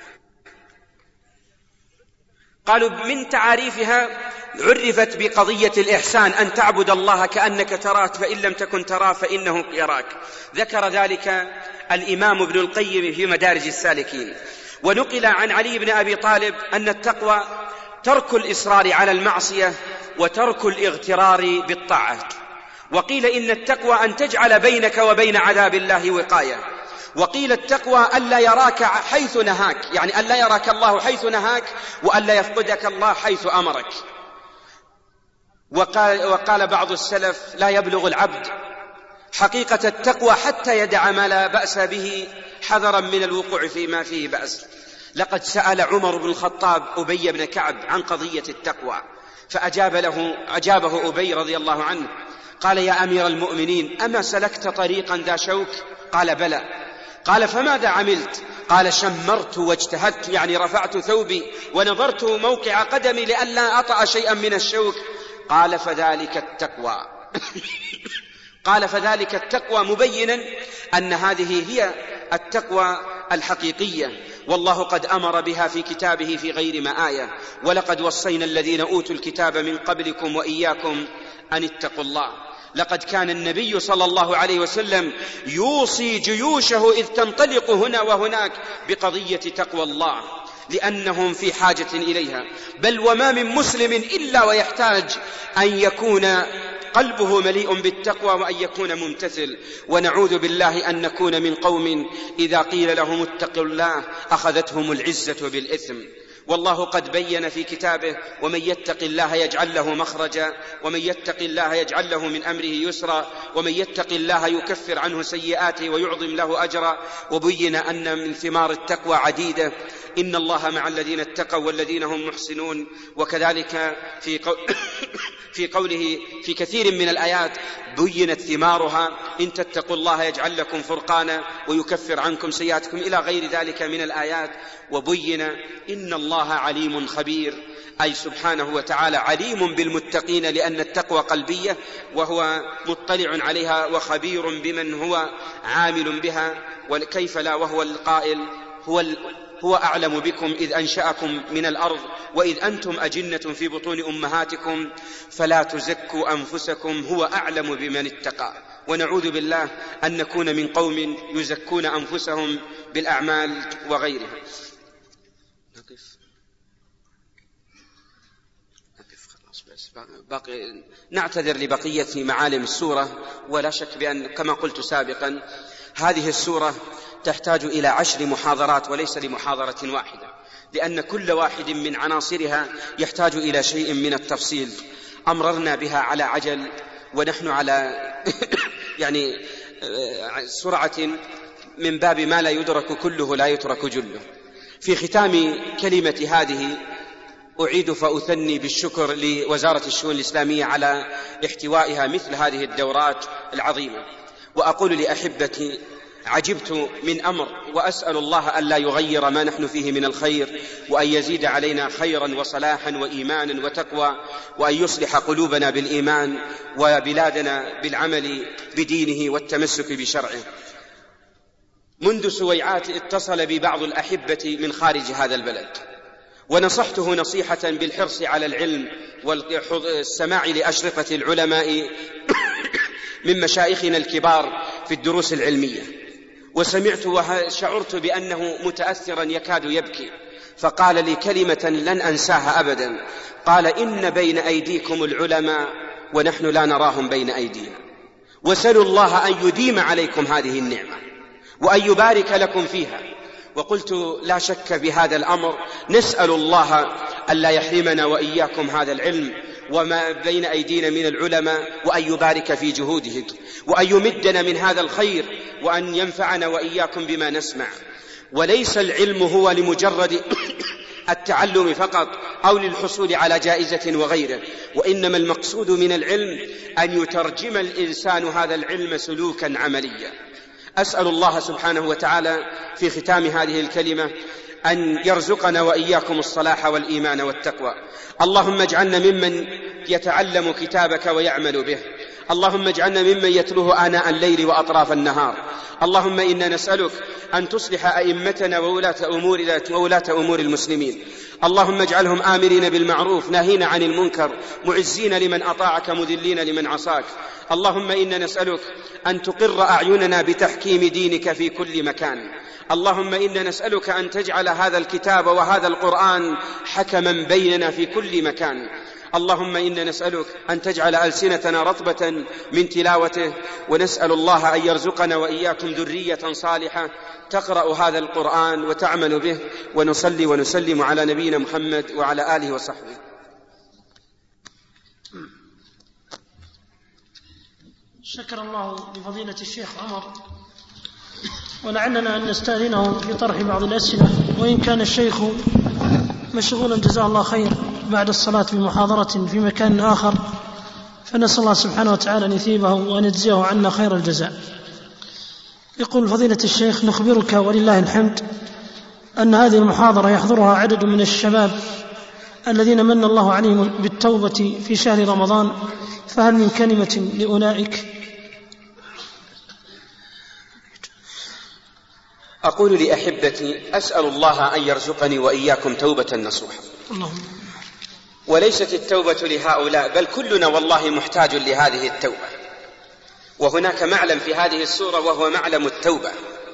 قالوا من تعاريفها عرفت بقضية الإحسان، أن تعبد الله كأنك تراه فإن لم تكن تراه فإنه يراك. ذكر ذلك الإمام ابن القيم في مدارج السالكين. ونقل عن علي بن أبي طالب أن التقوى ترك الإصرار على المعصية وترك الاغترار بالطاعة. وقيل إن التقوى أن تجعل بينك وبين عذاب الله وقاية. وقيل التقوى ألا يراك حيث نهاك، يعني ألا يراك الله حيث نهاك وألا يفقدك الله حيث أمرك. وقال, وقال بعض السلف لا يبلغ العبد حقيقة التقوى حتى يدع ما لا بأس به حذرا من الوقوع فيما فيه بأس. لقد سأل عمر بن الخطاب أبي بن كعب عن قضية التقوى فأجاب له أجابه أبي رضي الله عنه قال يا أمير المؤمنين أما سلكت طريقا ذا شوك؟ قال بلى. قال فماذا عملت؟ قال شمرت واجتهدت، يعني رفعت ثوبي ونظرت موقع قدمي لئلا أطأ شيئا من الشوك. قال فذلك التقوى قال فذلك التقوى مبينا أن هذه هي التقوى الحقيقية، والله قد أمر بها في كتابه في غير ما آية. ولقد وصينا الذين أوتوا الكتاب من قبلكم وإياكم أن اتقوا الله. لقد كان النبي صلى الله عليه وسلم يوصي جيوشه إذ تنطلق هنا وهناك بقضية تقوى الله لأنهم في حاجة إليها. بل وما من مسلم إلا ويحتاج أن يكون قلبه مليء بالتقوى وأن يكون ممتثل. ونعوذ بالله أن نكون من قوم إذا قيل لهم اتقوا الله أخذتهم العزة بالإثم. والله قد بين في كتابه ومن يتق الله يجعل له مخرجا ومن يتق الله يجعل له من أمره يسرا ومن يتق الله يكفر عنه سيئاته ويعظم له أجرا. وبين أن من ثمار التقوى عديدة، إن الله مع الذين اتقوا والذين هم محسنون. وكذلك في قول في قوله في كثير من الآيات بينت ثمارها، إن تتقوا الله يجعل لكم فرقانا ويكفر عنكم سيئاتكم إلى غير ذلك من الآيات. وبين إن الله عليم خبير، أي سبحانه وتعالى عليم بالمتقين لأن التقوى قلبية وهو مطلع عليها وخبير بمن هو عامل بها. وكيف لا وهو القائل هو هو أعلم بكم إذ أنشأكم من الأرض وإذ أنتم أجنة في بطون أمهاتكم فلا تزكوا أنفسكم هو أعلم بمن اتقى. ونعوذ بالله أن نكون من قوم يزكون أنفسهم بالأعمال وغيرها. نقف نقف خلاص بس باقي نعتذر لبقية معالم السورة. ولا شك بأن كما قلت سابقا هذه السورة تحتاج إلى عشر محاضرات وليس لمحاضرة واحدة، لأن كل واحد من عناصرها يحتاج إلى شيء من التفصيل. أمررنا بها على عجل ونحن على يعني سرعة من باب ما لا يدرك كله لا يترك جله. في ختام كلمة هذه أعيد فأثني بالشكر لوزارة الشؤون الإسلامية على احتوائها مثل هذه الدورات العظيمة. وأقول لأحبتي عجبت من أمر، وأسأل الله ألا يغير ما نحن فيه من الخير وأن يزيد علينا خيرا وصلاحا وإيمانا وتقوى، وأن يصلح قلوبنا بالإيمان وبلادنا بالعمل بدينه والتمسك بشرعه. منذ سويعات اتصل بي بعض الأحبة من خارج هذا البلد ونصحته نصيحة بالحرص على العلم والسماع لأشرطة العلماء من مشايخنا الكبار في الدروس العلمية. وسمعت وشعرت بأنه متأثرا يكاد يبكي، فقال لي كلمة لن أنساها أبدا. قال إن بين أيديكم العلماء ونحن لا نراهم بين أيدينا، وسلوا الله أن يديم عليكم هذه النعمة وأن يبارك لكم فيها وقلت لا شك بهذا الأمر. نسأل الله ألا يحرمنا وإياكم هذا العلم وما بين أيدينا من العلماء، وأن يبارك في جهوده، وأن يمدنا من هذا الخير، وأن ينفعنا وإياكم بما نسمع. وليس العلم هو لمجرد التعلم فقط أو للحصول على جائزة وغيره، وإنما المقصود من العلم أن يترجم الإنسان هذا العلم سلوكا عمليا. أسأل الله سبحانه وتعالى في ختام هذه الكلمة أن يرزقنا وإياكم الصلاح والإيمان والتقوى. اللهم اجعلنا ممن يتعلم كتابك ويعمل به. اللهم اجعلنا ممن يتلوه آناء الليل وأطراف النهار. اللهم إنا نسألك أن تصلح أئمتنا وولاة أمورنا وولاة أمور المسلمين. اللهم اجعلهم آمرين بالمعروف ناهين عن المنكر، معزين لمن أطاعك مذلين لمن عصاك. اللهم إنا نسألك أن تقر أعيننا بتحكيم دينك في كل مكان. اللهم إنا نسألك أن تجعل هذا الكتاب وهذا القرآن حكما بيننا في كل مكان. اللهم إنا نسألك أن تجعل ألسنتنا رطبة من تلاوته، ونسأل الله أن يرزقنا وإياكم ذرية صالحة تقرأ هذا القرآن وتعمل به. ونصلي ونسلم على نبينا محمد وعلى آله وصحبه. شكر الله لفضيلة الشيخ عمر، ولعلنا أن نستأذنه في طرح بعض الأسئلة، وإن كان الشيخ مشغولا جزاه الله خير بعد الصلاة بمحاضرة في مكان آخر، فنسأل الله سبحانه وتعالى أن يثيبه وأن يجزيه عنا خير الجزاء. يقول فضيلة الشيخ: نخبرك ولله الحمد أن هذه المحاضرة يحضرها عدد من الشباب الذين من الله عليهم بالتوبة في شهر رمضان، فهل من كلمة لأولئك؟ أقول لأحبتي: أسأل الله أن يرزقني وإياكم توبة نصوحة. اللهم. وليست التوبة لهؤلاء، بل كلنا والله محتاج لهذه التوبة. وهناك معلم في هذه السورة وهو معلم التوبة.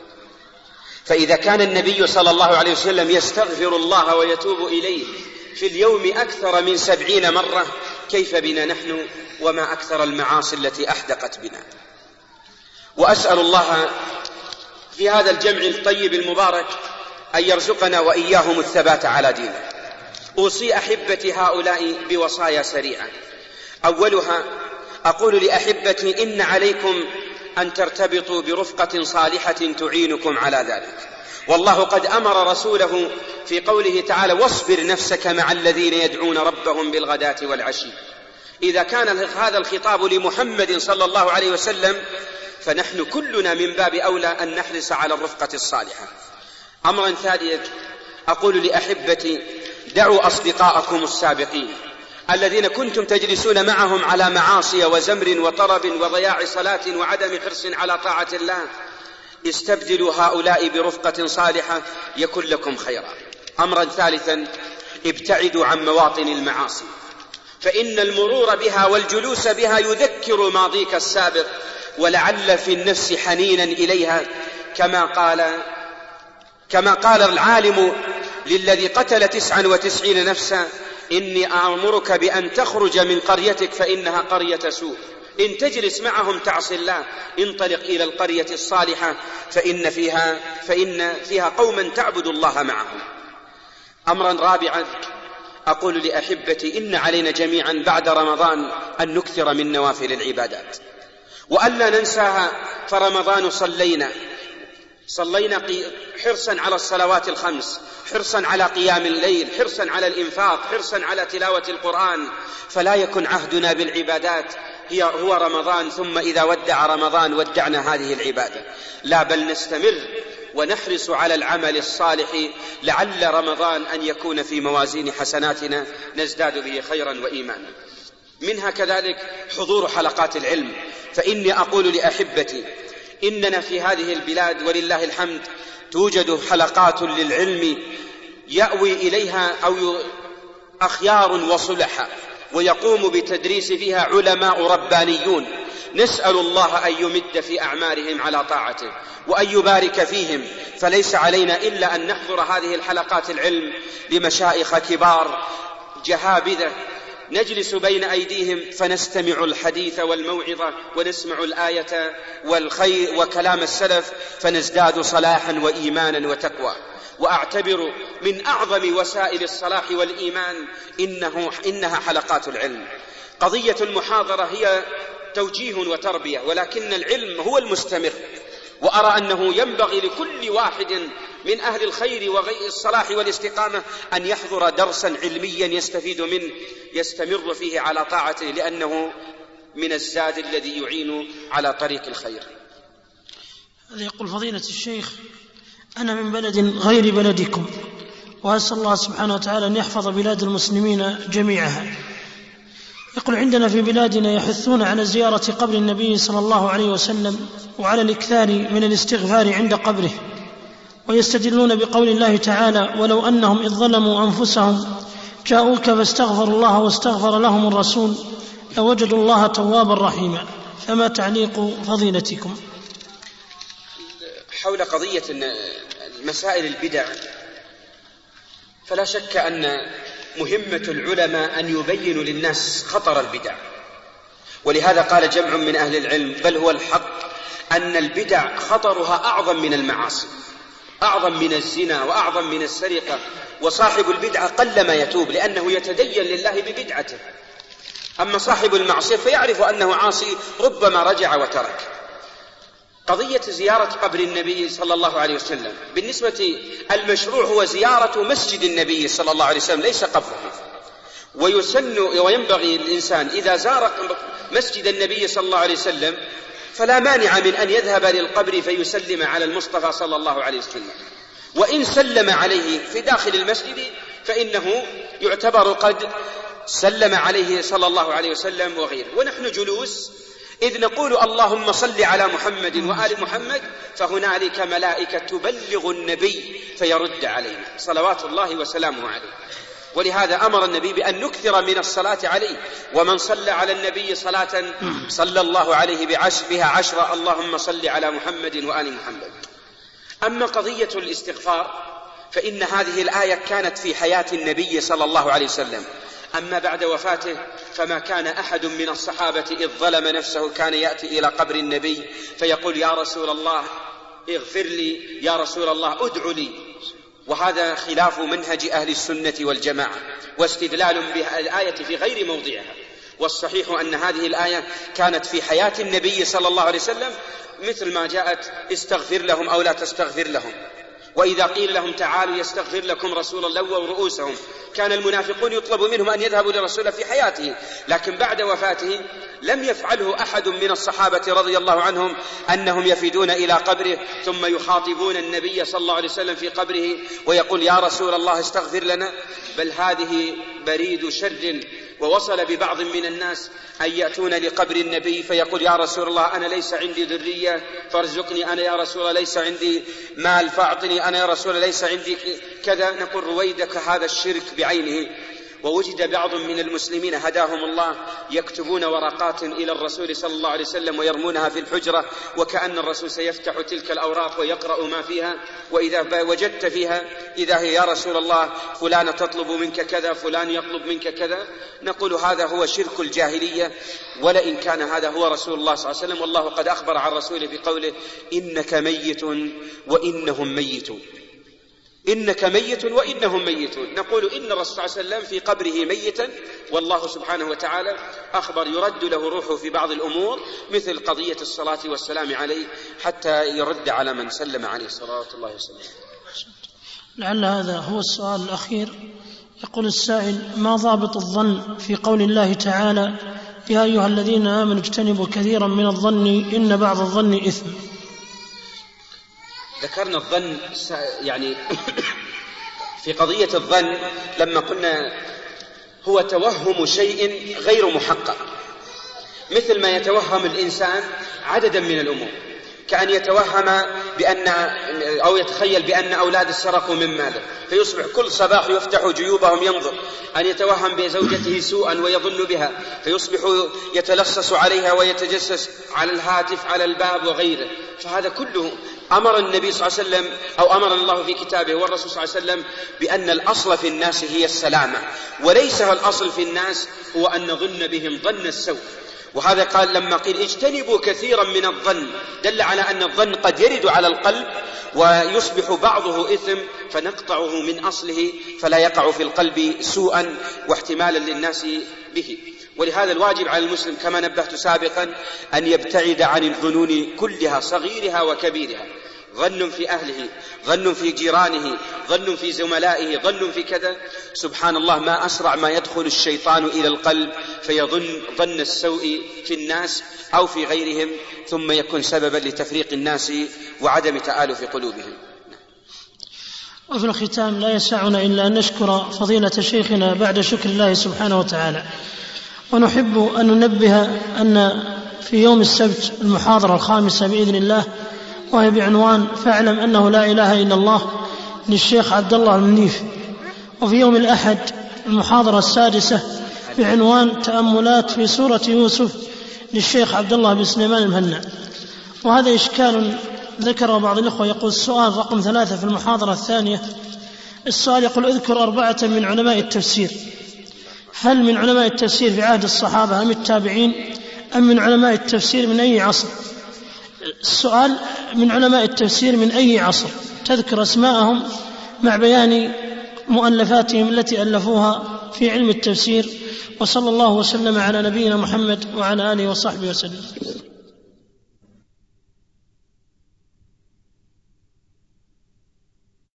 فإذا كان النبي صلى الله عليه وسلم يستغفر الله ويتوب إليه في اليوم أكثر من سبعين مرة، كيف بنا نحن وما أكثر المعاصي التي أحدقت بنا. وأسأل الله في هذا الجمع الطيب المبارك أن يرزقنا وإياهم الثبات على دينه. أوصي أحبتي هؤلاء بوصايا سريعة. أولها: أقول لأحبتي إن عليكم أن ترتبطوا برفقة صالحة تعينكم على ذلك. والله قد أمر رسوله في قوله تعالى: واصبر نفسك مع الذين يدعون ربهم بالغداة والعشي. إذا كان هذا الخطاب لمحمد صلى الله عليه وسلم، فنحن كلنا من باب أولى أن نحرص على الرفقة الصالحة. أمرا ثانيا: أقول لأحبتي: دعوا أصدقاءكم السابقين الذين كنتم تجلسون معهم على معاصي وزمر وطرب وضياع صلاة وعدم حرص على طاعة الله، استبدلوا هؤلاء برفقة صالحة يكن لكم خيرا. أمرا ثالثا: ابتعدوا عن مواطن المعاصي، فإن المرور بها والجلوس بها يذكر ماضيك السابق، ولعل في النفس حنينا إليها، كما قال كما قال العالم للذي قتل تسعا وتسعين نفسا: إني أأمرك بأن تخرج من قريتك فإنها قرية سوء، إن تجلس معهم تعصي الله، انطلق إلى القرية الصالحة فإن فيها, فإن فيها قوما تعبد الله معهم. أمرا رابعا: أقول لأحبتي إن علينا جميعا بعد رمضان أن نكثر من نوافل العبادات وألا ننساها. فرمضان صلينا صلينا حرصا على الصلوات الخمس، حرصا على قيام الليل، حرصا على الإنفاق، حرصا على تلاوة القرآن. فلا يكن عهدنا بالعبادات هي هو رمضان ثم إذا ودع رمضان ودعنا هذه العبادة، لا، بل نستمر ونحرص على العمل الصالح، لعل رمضان أن يكون في موازين حسناتنا نزداد به خيرا وإيمانا. منها كذلك حضور حلقات العلم. فإني أقول لأحبتي إننا في هذه البلاد ولله الحمد توجد حلقات للعلم يأوي إليها أو أخيار وصلحاء، ويقوم بتدريس فيها علماء ربانيون. نسأل الله أن يمد في أعمارهم على طاعته وأن يبارك فيهم. فليس علينا إلا أن نحضر هذه الحلقات العلم لمشايخ كبار جهابذة نجلس بين أيديهم فنستمع الحديث والموعظة ونسمع الآية والخير وكلام السلف فنزداد صلاحا وإيمانا وتقوى. وأعتبر من أعظم وسائل الصلاح والإيمان إنه إنها حلقات العلم. قضية المحاضرة هي توجيه وتربية، ولكن العلم هو المستمر. وأرى أنه ينبغي لكل واحد من أهل الخير وغير الصلاح والاستقامة أن يحضر درسا علميا يستفيد منه يستمر فيه على طاعته، لأنه من الزاد الذي يعين على طريق الخير. هذا يقول فضيلة الشيخ: أنا من بلد غير بلدكم، وأسأل الله سبحانه وتعالى أن يحفظ بلاد المسلمين جميعها. يقول: عندنا في بلادنا يحثون على زيارة قبر النبي صلى الله عليه وسلم وعلى الإكثار من الاستغفار عند قبره، ويستدلون بقول الله تعالى: ولو أنهم إذ ظلموا أنفسهم جاءوك فاستغفروا الله واستغفر لهم الرسول لوجدوا الله توابا رحيما. فما تعليق فضيلتكم حول قضية مسائل البدع؟ فلا شك أن مهمة العلماء أن يبينوا للناس خطر البدع، ولهذا قال جمع من أهل العلم بل هو الحق أن البدع خطرها أعظم من المعاصي، أعظم من الزنا وأعظم من السرقة. وصاحب البدعة قلما يتوب لأنه يتدين لله ببدعته، أما صاحب المعصية فيعرف أنه عاصي ربما رجع وترك. قضية زيارة قبر النبي صلى الله عليه وسلم بالنسبة المشروع هو زيارة مسجد النبي صلى الله عليه وسلم ليس قبره. ويسن وينبغي الإنسان إذا زار مسجد النبي صلى الله عليه وسلم فلا مانع من أن يذهب للقبر فيسلم على المصطفى صلى الله عليه وسلم، وإن سلم عليه في داخل المسجد فإنه يعتبر قد سلم عليه صلى الله عليه وسلم وغيره. ونحن جلوس إذ نقول اللهم صل على محمد وآل محمد، فهنالك ملائكة تبلغ النبي فيرد علينا صلوات الله وسلامه عليه. ولهذا أمر النبي بأن نكثر من الصلاة عليه، ومن صلى على النبي صلاة صلى الله عليه بعشر بها عشرة اللهم صل على محمد وآل محمد. أما قضية الاستغفار فإن هذه الآية كانت في حياة النبي صلى الله عليه وسلم، أما بعد وفاته فما كان أحد من الصحابة إذ ظلم نفسه كان يأتي إلى قبر النبي فيقول يا رسول الله اغفر لي، يا رسول الله ادع لي. وهذا خلاف منهج أهل السنة والجماعة، واستدلال بالآية في غير موضعها. والصحيح أن هذه الآية كانت في حياة النبي صلى الله عليه وسلم، مثل ما جاءت استغفر لهم أو لا تستغفر لهم. وإذا قيل لهم تعالوا يستغفر لكم رسول الله لووا رؤوسهم. كان المنافقون يطلب منهم أن يذهبوا لرسول في حياته، لكن بعد وفاته لم يفعله أحد من الصحابة رضي الله عنهم أنهم يفدون إلى قبره ثم يخاطبون النبي صلى الله عليه وسلم في قبره ويقول يا رسول الله استغفر لنا، بل هذه بريد شر. ووصل ببعض من الناس أن يأتون لقبر النبي فيقول يا رسول الله أنا ليس عندي ذرية فارزقني، أنا يا رسول الله ليس عندي مال فأعطني، أنا يا رسول الله ليس عندي كذا. نقول رويدك هذا الشرك بعينه. ووجد بعض من المسلمين هداهم الله يكتبون ورقات إلى الرسول صلى الله عليه وسلم ويرمونها في الحجرة، وكأن الرسول سيفتح تلك الأوراق ويقرأ ما فيها، وإذا وجدت فيها إذا هي يا رسول الله فلان تطلب منك كذا، فلان يطلب منك كذا. نقول هذا هو شرك الجاهلية، ولئن كان هذا هو رسول الله صلى الله عليه وسلم، والله قد أخبر عن رسوله بقوله إنك ميت وإنهم ميتون، إنك ميت وإنهم ميتون. نقول إن الرسول صلى الله عليه وسلم في قبره ميتا، والله سبحانه وتعالى أخبر يرد له روحه في بعض الأمور مثل قضية الصلاة والسلام عليه حتى يرد على من سلم عليه صلوات الله وسلم. لعل هذا هو السؤال الأخير. يقول السائل ما ضابط الظن في قول الله تعالى يا أيها الذين آمنوا اجتنبوا كثيرا من الظن إن بعض الظن إثم؟ ذكرنا الظن يعني في قضية الظن لما قلنا هو توهم شيء غير محقق، مثل ما يتوهم الإنسان عددا من الأمور، كأن يتوهم بأن أو يتخيل بأن أولاد سرقوا من ماله فيصبح كل صباح يفتح جيوبهم ينظر، أن يتوهم بزوجته سوءا ويظن بها فيصبح يتلصص عليها ويتجسس على الهاتف على الباب وغيره. فهذا كله أمر النبي صلى الله عليه وسلم أو أمر الله في كتابه والرسول صلى الله عليه وسلم بأن الأصل في الناس هي السلامة، وليس الأصل في الناس هو أن نظن بهم ظن السوء. وهذا قال لما قيل اجتنبوا كثيرا من الظن، دل على أن الظن قد يرد على القلب ويصبح بعضه إثم فنقطعه من أصله فلا يقع في القلب سوءا واحتمالا للناس به. ولهذا الواجب على المسلم كما نبهت سابقا أن يبتعد عن الظنون كلها صغيرها وكبيرها، ظن في أهله، ظن في جيرانه، ظن في زملائه، ظن في كذا. سبحان الله، ما أسرع ما يدخل الشيطان إلى القلب فيظن ظن السوء في الناس أو في غيرهم، ثم يكون سببا لتفريق الناس وعدم تآلف قلوبهم. وفي الختام لا يسعنا إلا أن نشكر فضيلة شيخنا بعد شكر الله سبحانه وتعالى، ونحب أن ننبه أن في يوم السبت المحاضرة الخامسة بإذن الله، وهي بعنوان فاعلم أنه لا إله إلا الله للشيخ عبد الله المنيف. وفي يوم الأحد المحاضرة السادسة بعنوان تأملات في سورة يوسف للشيخ عبد الله بن سليمان المهنا. وهذا إشكال ذكر بعض الإخوة، يقول السؤال رقم ثلاثة في المحاضرة الثانية، السؤال يقول اذكر أربعة من علماء التفسير، هل من علماء التفسير في عهد الصحابة أم التابعين أم من علماء التفسير من أي عصر؟ السؤال من علماء التفسير من أي عصر، تذكر أسماءهم مع بيان مؤلفاتهم التي ألفوها في علم التفسير. وصلى الله وسلم على نبينا محمد وعلى آله وصحبه وسلم.